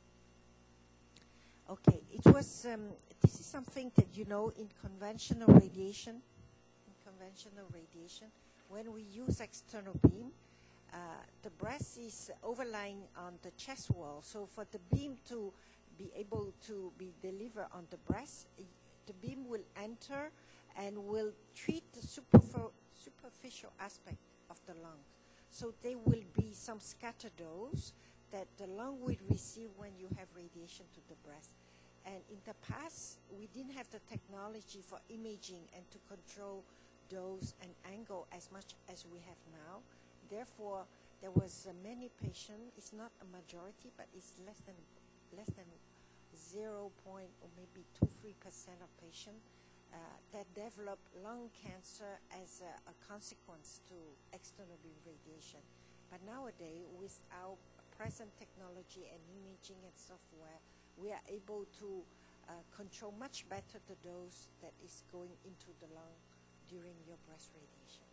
Okay, it was, um, this is something that you know in conventional radiation, in conventional radiation, when we use external beam, uh, the breast is overlying on the chest wall. So for the beam to be able to be delivered on the breast, the beam will enter and will treat the superf- superficial aspect of the lung. So there will be some scatter dose that the lung will receive when you have radiation to the breast. And in the past, we didn't have the technology for imaging and to control dose and angle as much as we have now. Therefore, there was uh, many patients, it's not a majority, but it's less than less than zero point or maybe two, three percent of patients uh, that develop lung cancer as a, a consequence to external beam radiation. But nowadays, with our present technology and imaging and software, we are able to uh, control much better the dose that is going into the lung during your breast radiation.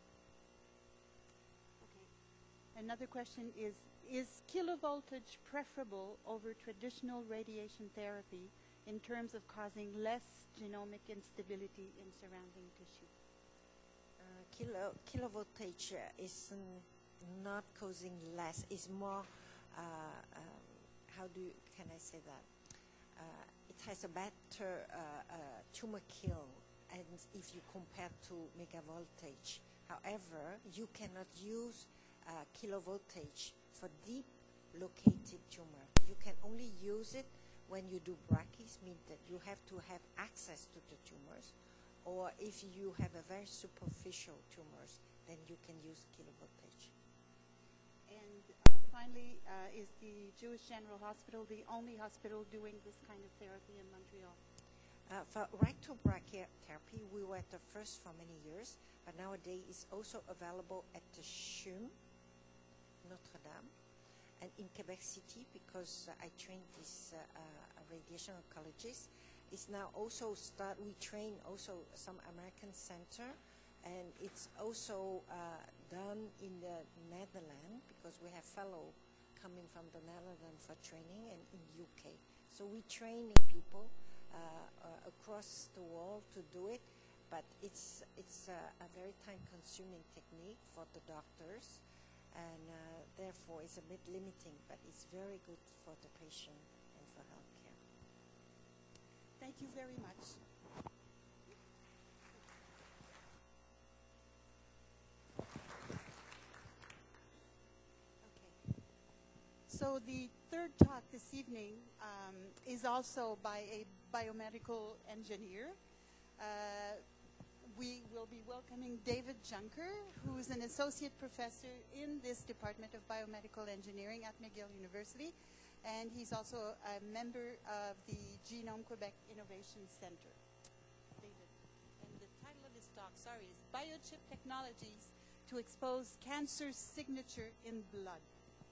Okay. Another question is, is kilovoltage preferable over traditional radiation therapy in terms of causing less genomic instability in surrounding tissue? Uh, kilo, kilovoltage uh, is um, not causing less, it's more, uh, um, how do you, can I say that? Uh, it has a better uh, uh, tumor kill, and if you compare to megavoltage. However, you cannot use uh, kilovoltage for deep located tumor. You can only use it when you do brachy's, mean that you have to have access to the tumors, or if you have a very superficial tumors, then you can use kilovoltage. And uh, finally, uh, is the Jewish General Hospital the only hospital doing this kind of therapy in Montreal? Uh, for rectobrachytherapy, we were the first for many years, but nowadays it's also available at the C H U M, Notre Dame, and in Quebec City, because uh, I trained this uh, uh, radiation oncologist. It's now also start, we train also some American center, and it's also uh, done in the Netherlands, because we have fellow coming from the Netherlands for training, and in U K. So we training people uh, uh, across the world to do it, but it's, it's a, a very time-consuming technique for the doctors, and uh, therefore it's a bit limiting, but it's very good for the patient and for healthcare. Thank you very much. So the third talk this evening um, is also by a biomedical engineer. Uh, we will be welcoming David Junker, who is an associate professor in this Department of Biomedical Engineering at McGill University, and he's also a member of the Genome Quebec Innovation Center. David, and the title of his talk, sorry, is Biochip Technologies to Expose Cancer's Signature in Blood.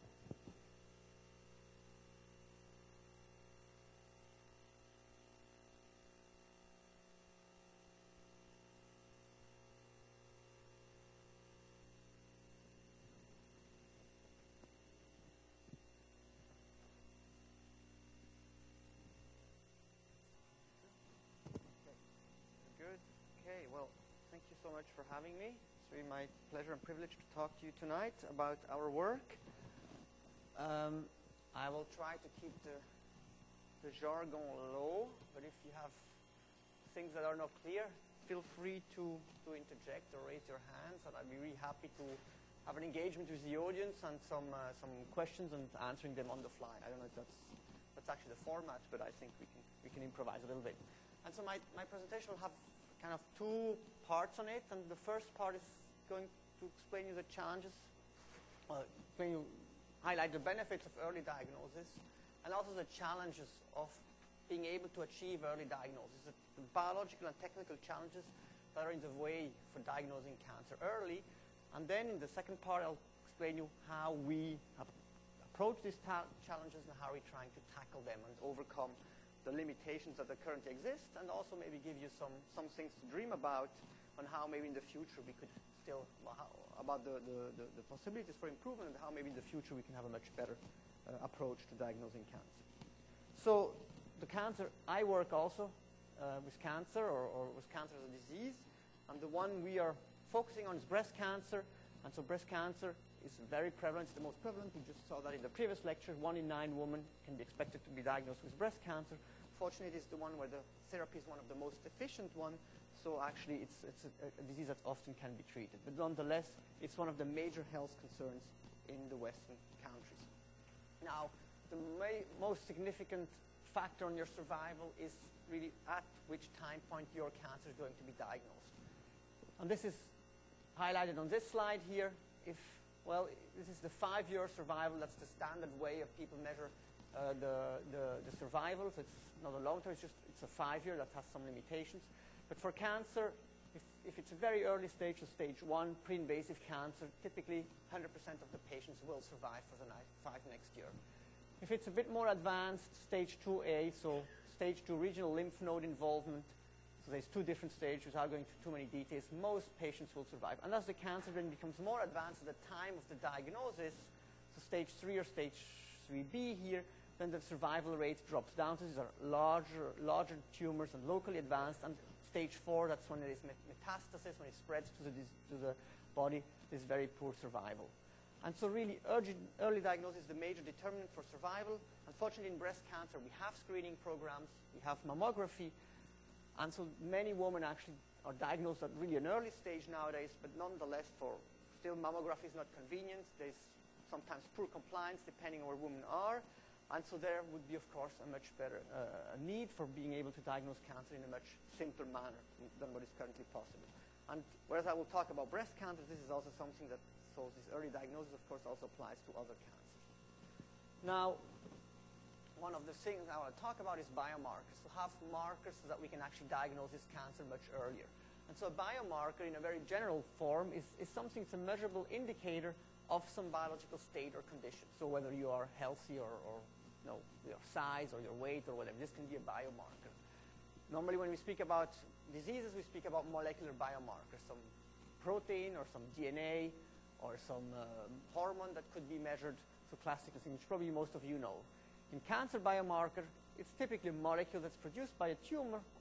Okay, well, thank you so much for having me. It's really my pleasure and privilege to talk to you tonight about our work. Um, I will try to keep the, the jargon low, but if you have things that are not clear, feel free to, to interject or raise your hands, and I'd be really happy to have an engagement with the audience and some, uh, some questions and answering them on the fly. I don't know if that's, that's actually the format, but I think we can, we can improvise a little bit. And so my, my presentation will have kind of two parts on it, and the first part is going to explain you the challenges, uh, explain you, highlight the benefits of early diagnosis, and also the challenges of being able to achieve early diagnosis, the, the biological and technical challenges that are in the way for diagnosing cancer early. And then in the second part, I'll explain you how we have approached these challenges and how we're trying to tackle them and overcome the limitations that currently exist, and also maybe give you some, some things to dream about on how maybe in the future we could still, how, about the, the, the, the possibilities for improvement, and how maybe in the future we can have a much better uh, approach to diagnosing cancer. So the cancer, I work also uh, with cancer, or, or with cancer as a disease, and the one we are focusing on is breast cancer, and so breast cancer is very prevalent. It's the most prevalent. We just saw that in the previous lecture. One in nine women can be expected to be diagnosed with breast cancer. Fortunately, it is the one where the therapy is one of the most efficient one. So actually, it's, it's a, a disease that often can be treated. But nonetheless, it's one of the major health concerns in the Western countries. Now, the may, most significant factor on your survival is really at which time point your cancer is going to be diagnosed. And this is highlighted on this slide here. If Well, this is the five-year survival. That's the standard way of people measure uh, the, the, the survival. So it's not a long term, it's just it's a five-year that has some limitations. But for cancer, if, if it's a very early stage, so stage one, pre-invasive cancer, typically one hundred percent of the patients will survive for the five next year. If it's a bit more advanced, stage two A, so stage two regional lymph node involvement, so there's two different stages without going into too many details. Most patients will survive. And as the cancer then becomes more advanced at the time of the diagnosis, so stage three or stage three B here, then the survival rate drops down. So these are larger, larger tumors and locally advanced. And stage four, that's when there is metastasis, when it spreads to the, to the body, is very poor survival. And so really early, early diagnosis is the major determinant for survival. Unfortunately, in breast cancer, we have screening programs, we have mammography, and so many women actually are diagnosed at really an early stage nowadays, but nonetheless, for still mammography is not convenient. There's sometimes poor compliance depending on where women are. And so there would be, of course, a much better uh, need for being able to diagnose cancer in a much simpler manner than what is currently possible. And whereas I will talk about breast cancer, this is also something that, so this early diagnosis, of course, also applies to other cancers. Now, one of the things I want to talk about is biomarkers. So have markers so that we can actually diagnose this cancer much earlier. And so a biomarker in a very general form is, is something, it's a measurable indicator of some biological state or condition. So whether you are healthy or, or you know, your size or your weight or whatever, this can be a biomarker. Normally when we speak about diseases, we speak about molecular biomarkers, some protein or some D N A or some um, hormone that could be measured. So classical thing, which probably most of you know. In cancer biomarker, it's typically a molecule that's produced by a tumor or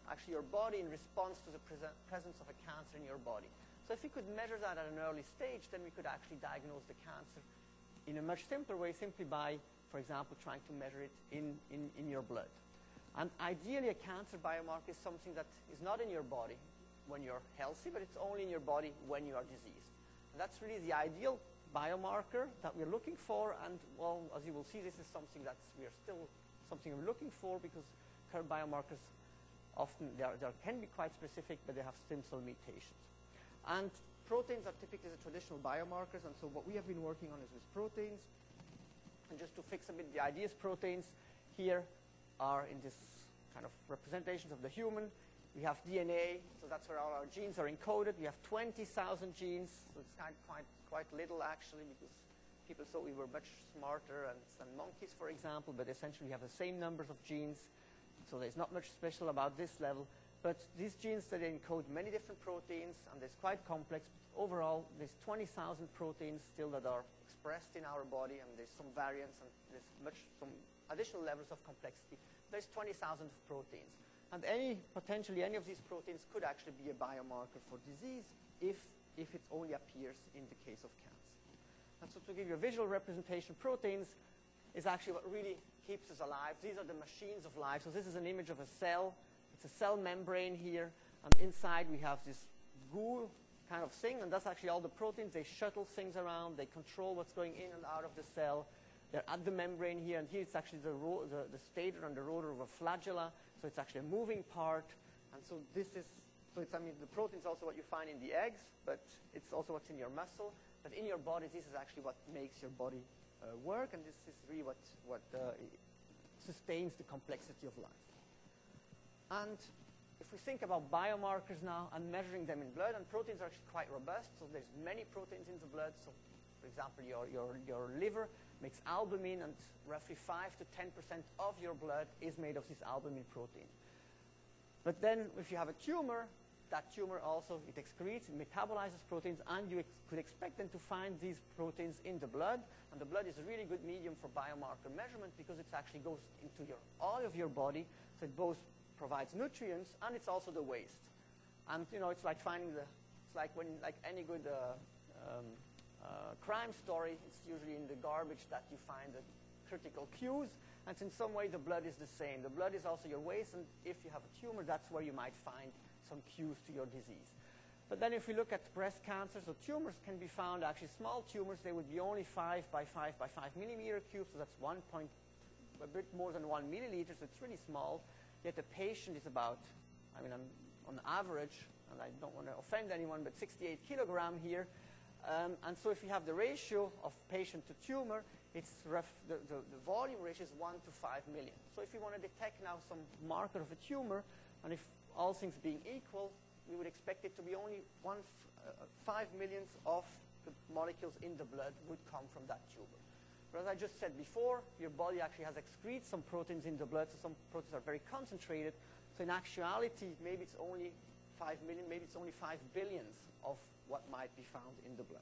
actually your body in response to the prese presence of a cancer in your body. So if we could measure that at an early stage, then we could actually diagnose the cancer in a much simpler way, simply by, for example, trying to measure it in, in, in your blood. And ideally, a cancer biomarker is something that is not in your body when you're healthy, but it's only in your body when you are diseased. And that's really the ideal biomarker that we're looking for. And, well, as you will see, this is something that we're still something we're looking for, because current biomarkers often, they, are, they are, can be quite specific, but they have stem cell mutations. And proteins are typically the traditional biomarkers, and so what we have been working on is with proteins. And just to fix a bit the ideas, proteins here are in this kind of representations of the human. We have D N A, so that's where all our genes are encoded. We have twenty thousand genes, so it's kind of quite, quite little actually, because people thought we were much smarter and, than monkeys, for example, but essentially we have the same numbers of genes, so there's not much special about this level. But these genes, that encode many different proteins, and it's quite complex. But overall, there's twenty thousand proteins still that are expressed in our body, and there's some variants, and there's much, some additional levels of complexity. There's twenty thousand proteins. And any, potentially any of these proteins could actually be a biomarker for disease if, if it only appears in the case of cancer. And so to give you a visual representation, proteins is actually what really keeps us alive. These are the machines of life. So this is an image of a cell. It's a cell membrane here, and inside we have this goo kind of thing, and that's actually all the proteins. They shuttle things around. They control what's going in and out of the cell. They're at the membrane here, and here it's actually the, ro the, the stator and the rotor of a flagella, so it's actually a moving part. And so this is, so it's, I mean, the protein is also what you find in the eggs, but it's also what's in your muscle. But in your body, this is actually what makes your body uh, work, and this is really what, what uh, sustains the complexity of life. And if we think about biomarkers now and measuring them in blood, and proteins are actually quite robust, so there's many proteins in the blood. So, for example, your, your, your liver makes albumin, and roughly five to ten percent of your blood is made of this albumin protein. But then if you have a tumor, that tumor also, it excretes, it metabolizes proteins, and you ex could expect them to find these proteins in the blood. And the blood is a really good medium for biomarker measurement, because it actually goes into your, all of your body, so it both provides nutrients, and it's also the waste. And you know, it's like finding the, it's like when, like any good uh, um, uh, crime story, it's usually in the garbage that you find the critical cues, and in some way the blood is the same. The blood is also your waste, and if you have a tumor, that's where you might find some cues to your disease. But then if we look at breast cancer, so tumors can be found, actually small tumors, they would be only five by five by five millimeter cubes, so that's one point, a bit more than one milliliter, so it's really small. Yet the patient is about, I mean, I'm on average, and I don't want to offend anyone, but sixty-eight kilogram here. Um, and so if you have the ratio of patient to tumor, it's rough, the, the, the volume ratio is one to five million. So if you want to detect now some marker of a tumor, and if all things being equal, we would expect it to be only one, uh, five millionths of the molecules in the blood would come from that tumor. But as I just said before, your body actually has excreted some proteins in the blood, so some proteins are very concentrated. So in actuality, maybe it's only five million, maybe it's only five billions of what might be found in the blood.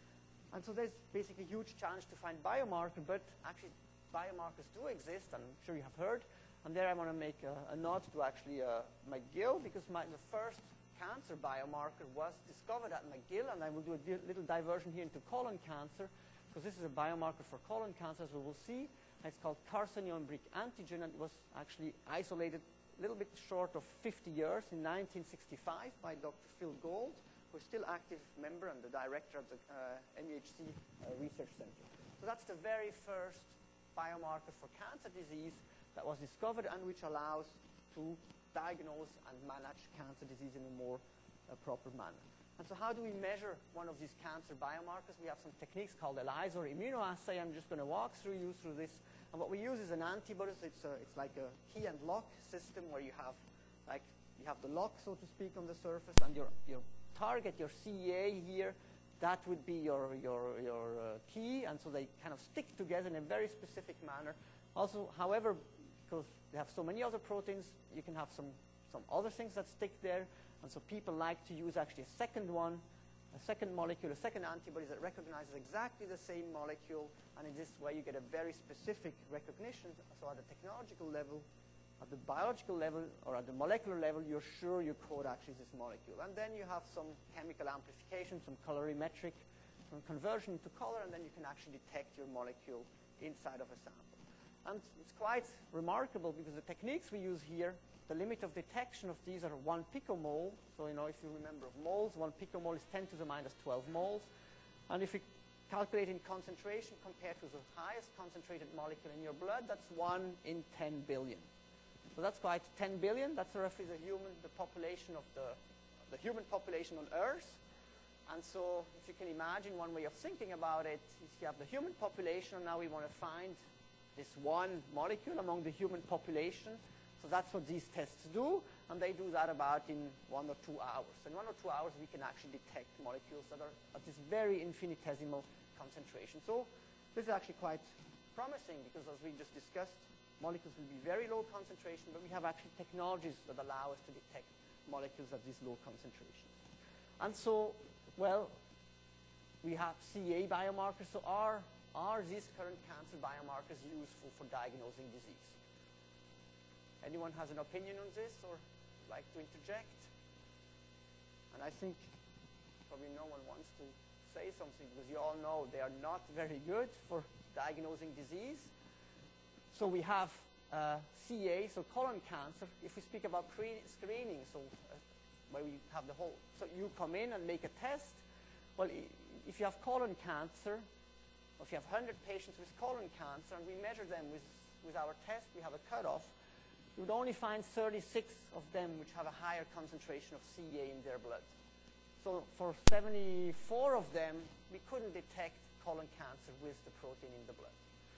And so there's basically a huge challenge to find biomarker, but actually biomarkers do exist, I'm sure you have heard. And there I want to make a, a nod to actually uh, McGill, because my, the first cancer biomarker was discovered at McGill, and I will do a di little diversion here into colon cancer, because this is a biomarker for colon cancer, as we will see. It's called carcinoembryonic antigen, and it was actually isolated a little bit short of fifty years in nineteen sixty-five by Doctor Phil Gold, who is still active member and the director of the uh, M U H C uh, Research Center. So that's the very first biomarker for cancer disease that was discovered, and which allows to diagnose and manage cancer disease in a more uh, proper manner. And so how do we measure one of these cancer biomarkers? We have some techniques called ELISA or immunoassay. I'm just going to walk through you through this. And what we use is an antibody. So it's, a, it's like a key and lock system where you have, like, you have the lock, so to speak, on the surface, and your, your target, your C E A here, that would be your, your, your uh, key. And so they kind of stick together in a very specific manner. Also, however, because they have so many other proteins, you can have some, some other things that stick there. And so people like to use actually a second one, a second molecule, a second antibody that recognizes exactly the same molecule. And in this way, you get a very specific recognition. So at the technological level, at the biological level or at the molecular level, you're sure you code actually this molecule. And then you have some chemical amplification, some colorimetric, some conversion into color, and then you can actually detect your molecule inside of a sample. And it's quite remarkable because the techniques we use here, the limit of detection of these are one picomole. So, you know, if you remember of moles, one picomole is ten to the minus twelve moles. And if you calculate in concentration compared to the highest concentrated molecule in your blood, that's one in ten billion. So that's quite ten billion. That's roughly the human, the population of the, the human population on Earth. And so if you can imagine one way of thinking about it is you have the human population, and now we want to find this one molecule among the human population. So that's what these tests do, and they do that about in one or two hours. In one or two hours, we can actually detect molecules that are at this very infinitesimal concentration. So this is actually quite promising because, as we just discussed, molecules will be very low concentration, but we have actually technologies that allow us to detect molecules at these low concentrations. And so, well, we have C A biomarkers. So are, are these current cancer biomarkers useful for diagnosing disease? Anyone has an opinion on this or like to interject? And I think probably no one wants to say something because you all know they are not very good for diagnosing disease. So we have uh, C A, so colon cancer. If we speak about pre-screening, so uh, where we have the whole, so you come in and make a test. Well, if you have colon cancer, or if you have one hundred patients with colon cancer, and we measure them with, with our test, we have a cutoff, you would only find thirty-six of them which have a higher concentration of C A in their blood. So for seventy-four of them, we couldn't detect colon cancer with the protein in the blood.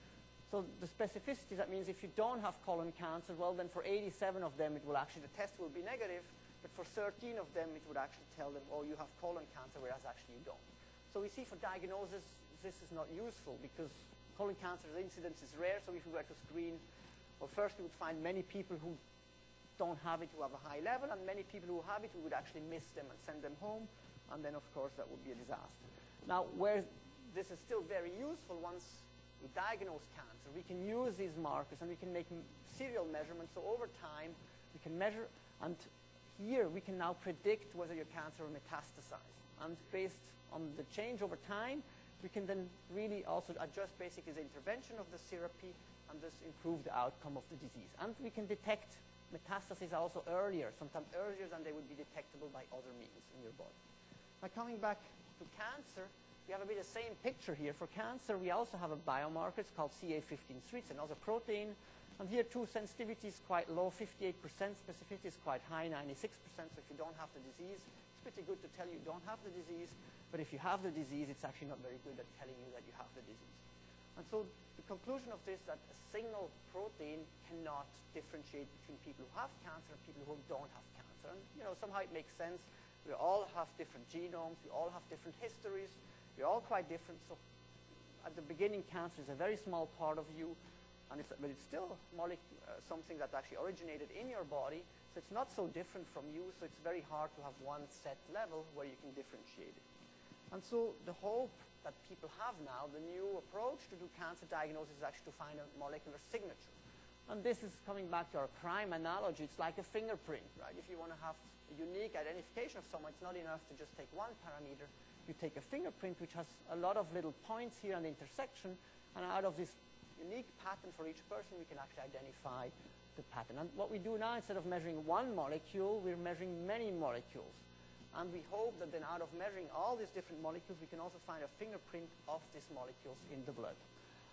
So the specificity, that means if you don't have colon cancer, well, then for eighty-seven of them, it will actually, the test will be negative, but for thirteen of them, it would actually tell them, oh, you have colon cancer, whereas actually you don't. So we see for diagnosis, this is not useful because colon cancer incidence is rare, so if we were to screen, well, first we would find many people who don't have it, who have a high level, and many people who have it, we would actually miss them and send them home, and then, of course, that would be a disaster. Now, where this is still very useful, once we diagnose cancer, we can use these markers and we can make serial measurements. So over time, we can measure, and here we can now predict whether your cancer will metastasize. And based on the change over time, we can then really also adjust basically the intervention of the therapy and thus improve the outcome of the disease. And we can detect metastases also earlier, sometimes earlier than they would be detectable by other means in your body. Now coming back to cancer, we have a bit of the same picture here. For cancer, we also have a biomarker. It's called C A fifteen three. It's another protein. And here, too, sensitivity is quite low. fifty-eight percent. Specificity is quite high, ninety-six percent. So if you don't have the disease, it's pretty good to tell you you don't have the disease. But if you have the disease, it's actually not very good at telling you that you have the disease. And so the conclusion of this is that a single protein cannot differentiate between people who have cancer and people who don't have cancer. And, you know, somehow it makes sense. We all have different genomes. We all have different histories. We're all quite different. So at the beginning, cancer is a very small part of you, and it's, but it's still uh, something that actually originated in your body. So it's not so different from you. So it's very hard to have one set level where you can differentiate it. And so the hope that people have now, the new approach to do cancer diagnosis is actually to find a molecular signature. And this is coming back to our crime analogy. It's like a fingerprint, right? If you want to have a unique identification of someone, it's not enough to just take one parameter. You take a fingerprint which has a lot of little points here on the intersection, and out of this unique pattern for each person, we can actually identify the pattern. And what we do now, instead of measuring one molecule, we're measuring many molecules. And we hope that then out of measuring all these different molecules, we can also find a fingerprint of these molecules in the blood.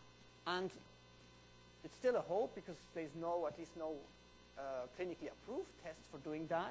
And it's still a hope because there's no, at least no uh, clinically approved test for doing that.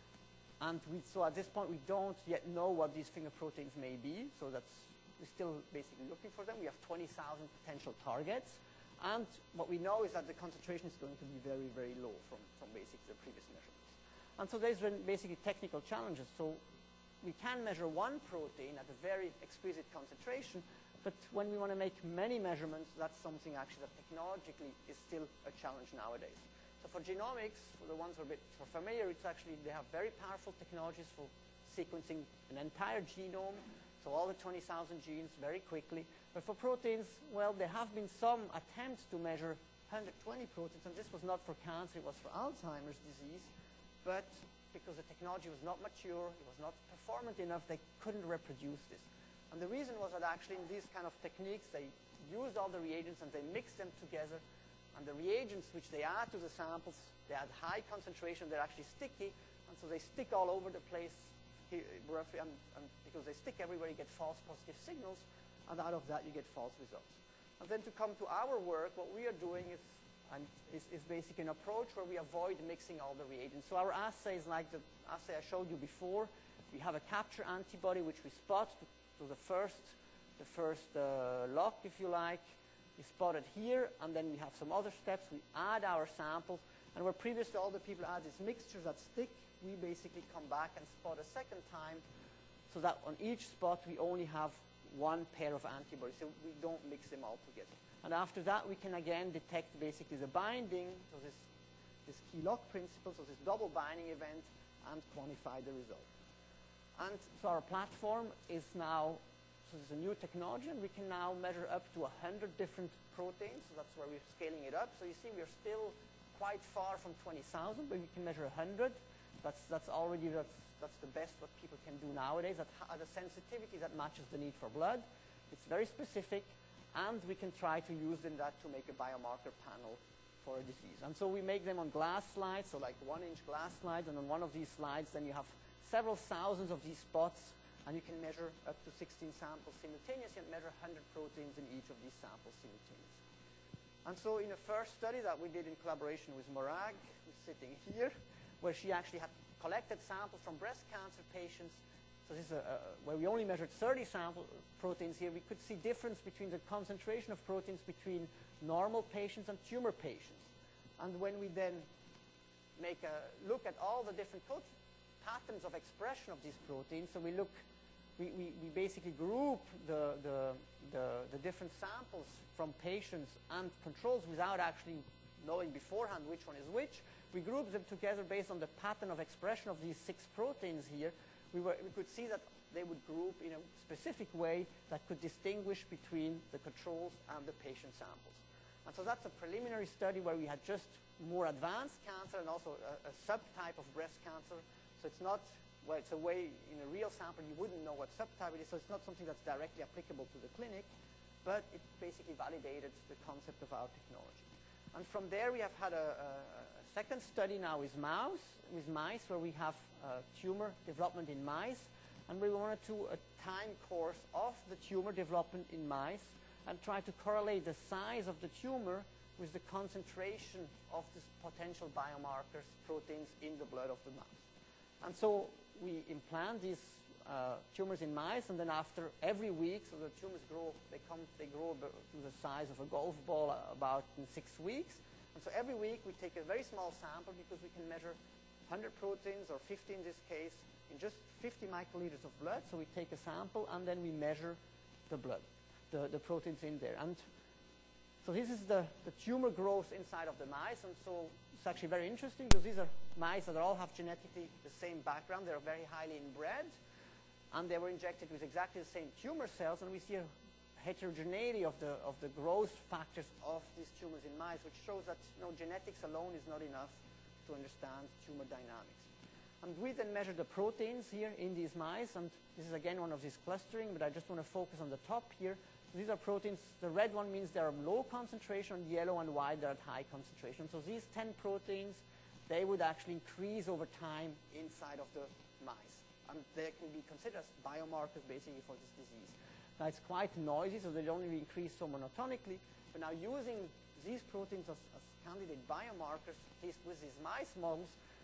And we, so at this point, we don't yet know what these finger proteins may be. So that's, we're still basically looking for them. We have twenty thousand potential targets. And what we know is that the concentration is going to be very, very low from, from basically the previous measurements. And so there's basically technical challenges. So we can measure one protein at a very exquisite concentration, but when we want to make many measurements, that's something actually that technologically is still a challenge nowadays. So for genomics, for the ones who are a bit familiar, it's actually, they have very powerful technologies for sequencing an entire genome, so all the twenty thousand genes very quickly. But for proteins, well, there have been some attempts to measure one hundred twenty proteins, and this was not for cancer, it was for Alzheimer's disease, but because the technology was not mature, it was not performant enough, they couldn't reproduce this. And the reason was that actually in these kind of techniques, they used all the reagents and they mixed them together, and the reagents which they add to the samples, they had high concentration, they're actually sticky, and so they stick all over the place, here, roughly, and, and because they stick everywhere, you get false positive signals, and out of that you get false results. And then to come to our work, what we are doing is, and is, is basically an approach where we avoid mixing all the reagents. So our assay is like the assay I showed you before. We have a capture antibody which we spot to, to the first, the first uh, lock, if you like. We spot it here, and then we have some other steps. We add our sample, and where previously all the people add these mixtures that stick, we basically come back and spot a second time, so that on each spot we only have one pair of antibodies, so we don't mix them all together. And after that, we can again detect basically the binding, so this, this key lock principle, so this double binding event, and quantify the result. And so our platform is now, so this is a new technology, and we can now measure up to one hundred different proteins, so that's where we're scaling it up. So you see we're still quite far from twenty thousand, but we can measure one hundred. That's, that's already, that's, that's the best what people can do nowadays at, at a sensitivity that matches the need for blood. It's very specific, and we can try to use in that to make a biomarker panel for a disease. And so we make them on glass slides, so like one-inch glass slides, and on one of these slides, then you have several thousands of these spots, and you can measure up to sixteen samples simultaneously and measure one hundred proteins in each of these samples simultaneously. And so in the first study that we did in collaboration with Morag, who's sitting here, where she actually had collected samples from breast cancer patients. So this is a, a, where we only measured thirty sample proteins here. We could see difference between the concentration of proteins between normal patients and tumor patients. And when we then make a look at all the different patterns of expression of these proteins, so we look, we, we, we basically group the, the, the, the different samples from patients and controls without actually knowing beforehand which one is which. We grouped them together based on the pattern of expression of these six proteins here. We, were, we could see that they would group in a specific way that could distinguish between the controls and the patient samples. And so that's a preliminary study where we had just more advanced cancer and also a, a subtype of breast cancer. So it's not, well, it's a way, in a real sample, you wouldn't know what subtype it is, so it's not something that's directly applicable to the clinic, but it basically validated the concept of our technology. And from there, we have had a, a, a second study now with mouse, with mice, where we have uh, tumor development in mice, and we wanted to do a time course of the tumor development in mice and try to correlate the size of the tumor with the concentration of these potential biomarkers, proteins in the blood of the mouse. And so we implant these uh, tumors in mice, and then after every week, so the tumors grow, they come, they grow to the size of a golf ball uh, about in six weeks. And so every week we take a very small sample because we can measure one hundred proteins, or fifty in this case, in just fifty microliters of blood. So we take a sample and then we measure the blood, the, the proteins in there. And so this is the, the tumor growth inside of the mice, and so it's actually very interesting because these are mice that all have genetically the same background. They're very highly inbred, and they were injected with exactly the same tumor cells, and we see a heterogeneity of the, of the growth factors of these tumors in mice, which shows that you know, genetics alone is not enough to understand tumor dynamics. And we then measure the proteins here in these mice, and this is again one of these clustering, but I just want to focus on the top here. These are proteins, the red one means they're low concentration, and yellow and white they're at high concentration. So these ten proteins, they would actually increase over time inside of the mice. And they can be considered as biomarkers basically for this disease. Now it's quite noisy, so they only increase so monotonically, but now using these proteins as, as candidate biomarkers, at least with these mice models,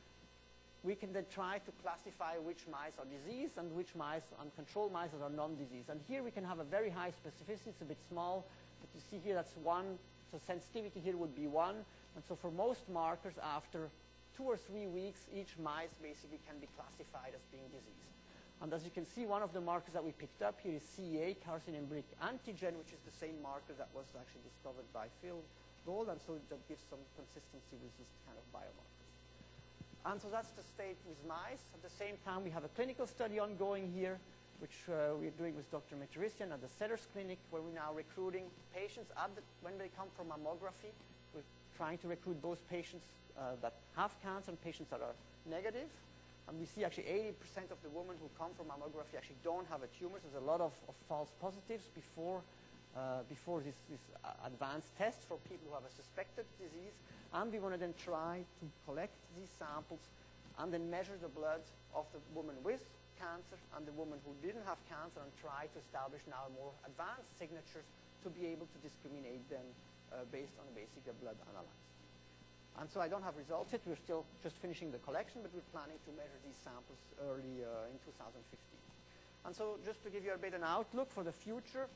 we can then try to classify which mice are diseased and which mice and control mice are non-diseased. And here we can have a very high specificity. It's a bit small, but you see here that's one. So sensitivity here would be one. And so for most markers, after two or three weeks, each mice basically can be classified as being diseased. And as you can see, one of the markers that we picked up here is C E A, carcinoembryonic antigen, which is the same marker that was actually discovered by Phil Gold. And so that gives some consistency with this kind of biomarker. And so that's the state with mice. At the same time, we have a clinical study ongoing here, which uh, we're doing with Doctor Meterisyan at the Setters Clinic, where we're now recruiting patients at the, when they come for mammography. we're trying to recruit both patients uh, that have cancer and patients that are negative. And we see actually eighty percent of the women who come for mammography actually don't have a tumor. So there's a lot of, of false positives before, uh, before this, this uh, advanced test for people who have a suspected disease. And we want to then try to collect these samples and then measure the blood of the woman with cancer and the woman who didn't have cancer and try to establish now more advanced signatures to be able to discriminate them uh, based on basic blood analysis. And so I don't have results yet. We're still just finishing the collection, but we're planning to measure these samples early uh, in two thousand fifteen. And so just to give you a bit an outlook for the future,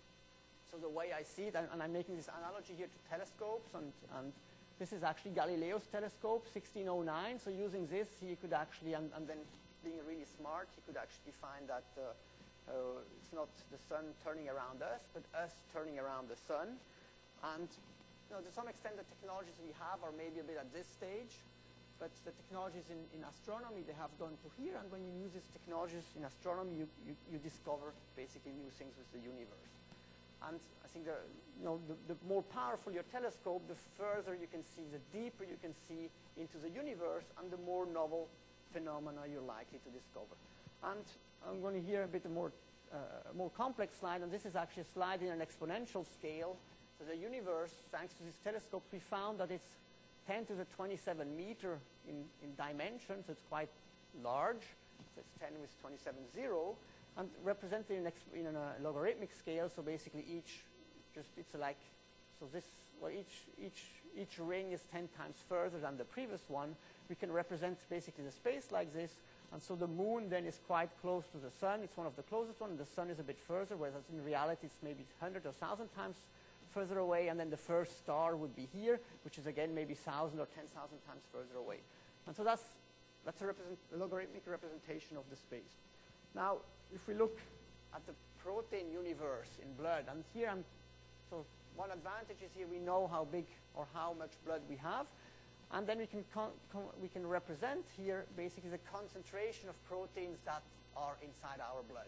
so the way I see it, and, and I'm making this analogy here to telescopes, and, and this is actually Galileo's telescope, sixteen oh nine. So using this, he could actually, and, and then being really smart, he could actually find that uh, uh, it's not the sun turning around us, but us turning around the sun. And you know, to some extent, the technologies we have are maybe a bit at this stage, but the technologies in, in astronomy, they have gone to here, and when you use these technologies in astronomy, you, you, you discover basically new things with the universe. And I think the, you know, the, the more powerful your telescope, the further you can see, the deeper you can see into the universe, and the more novel phenomena you're likely to discover. And I'm going to hear a bit more, uh, more complex slide, and this is actually a slide in an exponential scale. So the universe, thanks to these telescopes, we found that it's ten to the twenty-seven meter in, in dimension, so it's quite large. So it's ten with twenty-seven zero, and represented in, in a logarithmic scale. So basically, each just it's like so this well each each each ring is ten times further than the previous one. We can represent basically the space like this, and so the moon then is quite close to the sun. It's one of the closest ones, and the sun is a bit further, whereas in reality it's maybe one hundred or one thousand times further away, and then the first star would be here, which is again maybe one thousand or ten thousand times further away. And so that's, that's a, represent, a logarithmic representation of the space. Now, if we look at the protein universe in blood, and here I'm, so one advantage is here we know how big or how much blood we have, and then we can, con con we can represent here basically the concentration of proteins that are inside our blood.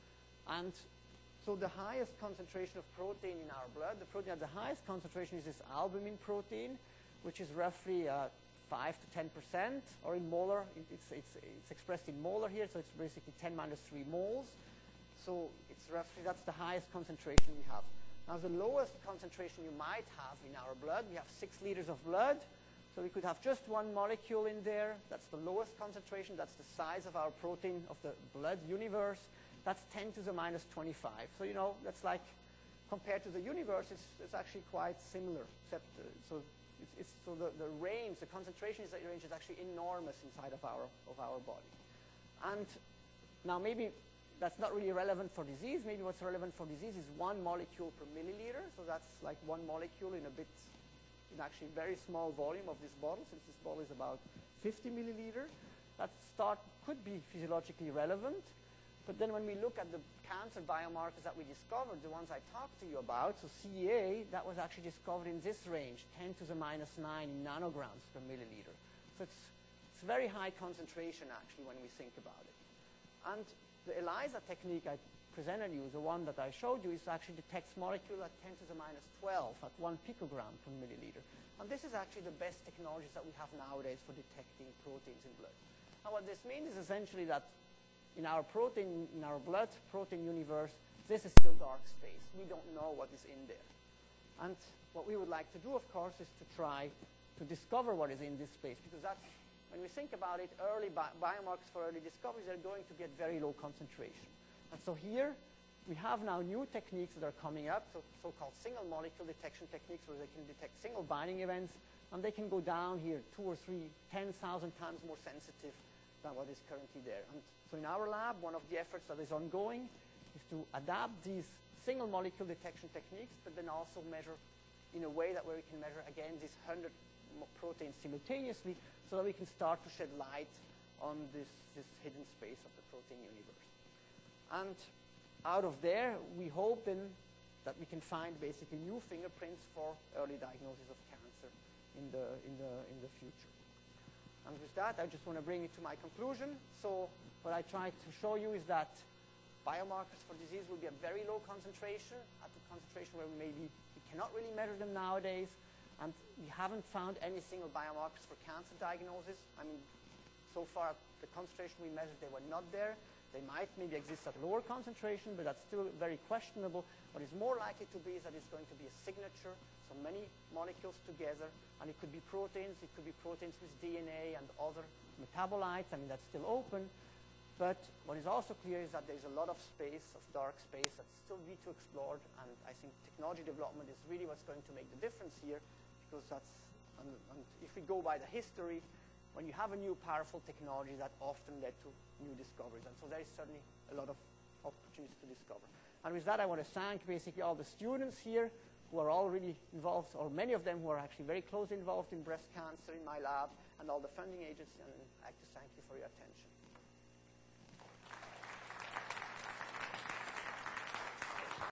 And so the highest concentration of protein in our blood, the protein at the highest concentration is this albumin protein, which is roughly uh, five to ten percent, or in molar, it's, it's, it's expressed in molar here, so it's basically ten minus three moles. So it's roughly, that's the highest concentration we have. Now the lowest concentration you might have in our blood, we have six liters of blood, so we could have just one molecule in there. That's the lowest concentration, that's the size of our protein of the blood universe. That's ten to the minus twenty-five. So, you know, that's like, compared to the universe, it's, it's actually quite similar. Except, uh, so, it's, it's, so the, the range, the concentration is, the range is actually enormous inside of our, of our body. And now maybe that's not really relevant for disease. Maybe what's relevant for disease is one molecule per milliliter. So that's like one molecule in a bit, in actually very small volume of this bottle, since this bottle is about fifty milliliter. That start could be physiologically relevant. But then when we look at the cancer biomarkers that we discovered, the ones I talked to you about, so C E A, that was actually discovered in this range, ten to the minus nine nanograms per milliliter. So it's, it's very high concentration, actually, when we think about it. And the ELISA technique I presented you, the one that I showed you, is actually detects molecule at ten to the minus twelve, at one picogram per milliliter. And this is actually the best technologies that we have nowadays for detecting proteins in blood. Now what this means is essentially that in our protein, in our blood protein universe, this is still dark space. We don't know what is in there. And what we would like to do, of course, is to try to discover what is in this space, because that's, when we think about it, early bi biomarkers for early discoveries are going to be at very low concentration. And so here, we have now new techniques that are coming up, so, so-called single molecule detection techniques, where they can detect single binding events, and they can go down here two or three, ten thousand times more sensitive than what is currently there. And so in our lab, one of the efforts that is ongoing is to adapt these single molecule detection techniques, but then also measure in a way that where we can measure, again, these one hundred proteins simultaneously, so that we can start to shed light on this, this hidden space of the protein universe. And out of there, we hope then that we can find basically new fingerprints for early diagnosis of cancer in the, in the, in the future. And with that, I just want to bring it to my conclusion. So what I tried to show you is that biomarkers for disease will be at very low concentration, at the concentration where we maybe we cannot really measure them nowadays. And we haven't found any single biomarkers for cancer diagnosis. I mean, so far, the concentration we measured, they were not there. They might maybe exist at lower concentration, but that's still very questionable. What is more likely to be is that it's going to be a signature, so many molecules together, and it could be proteins, it could be proteins with D N A and other metabolites. I mean, that's still open. But what is also clear is that there's a lot of space, of dark space, that still need to explore, and I think technology development is really what's going to make the difference here, because that's, and, and if we go by the history, when you have a new powerful technology, that often led to new discoveries. And so there is certainly a lot of opportunities to discover. And with that, I want to thank basically all the students here who are all really involved, or many of them who are actually very closely involved in breast cancer in my lab, and all the funding agencies, and I'd like to thank you for your attention.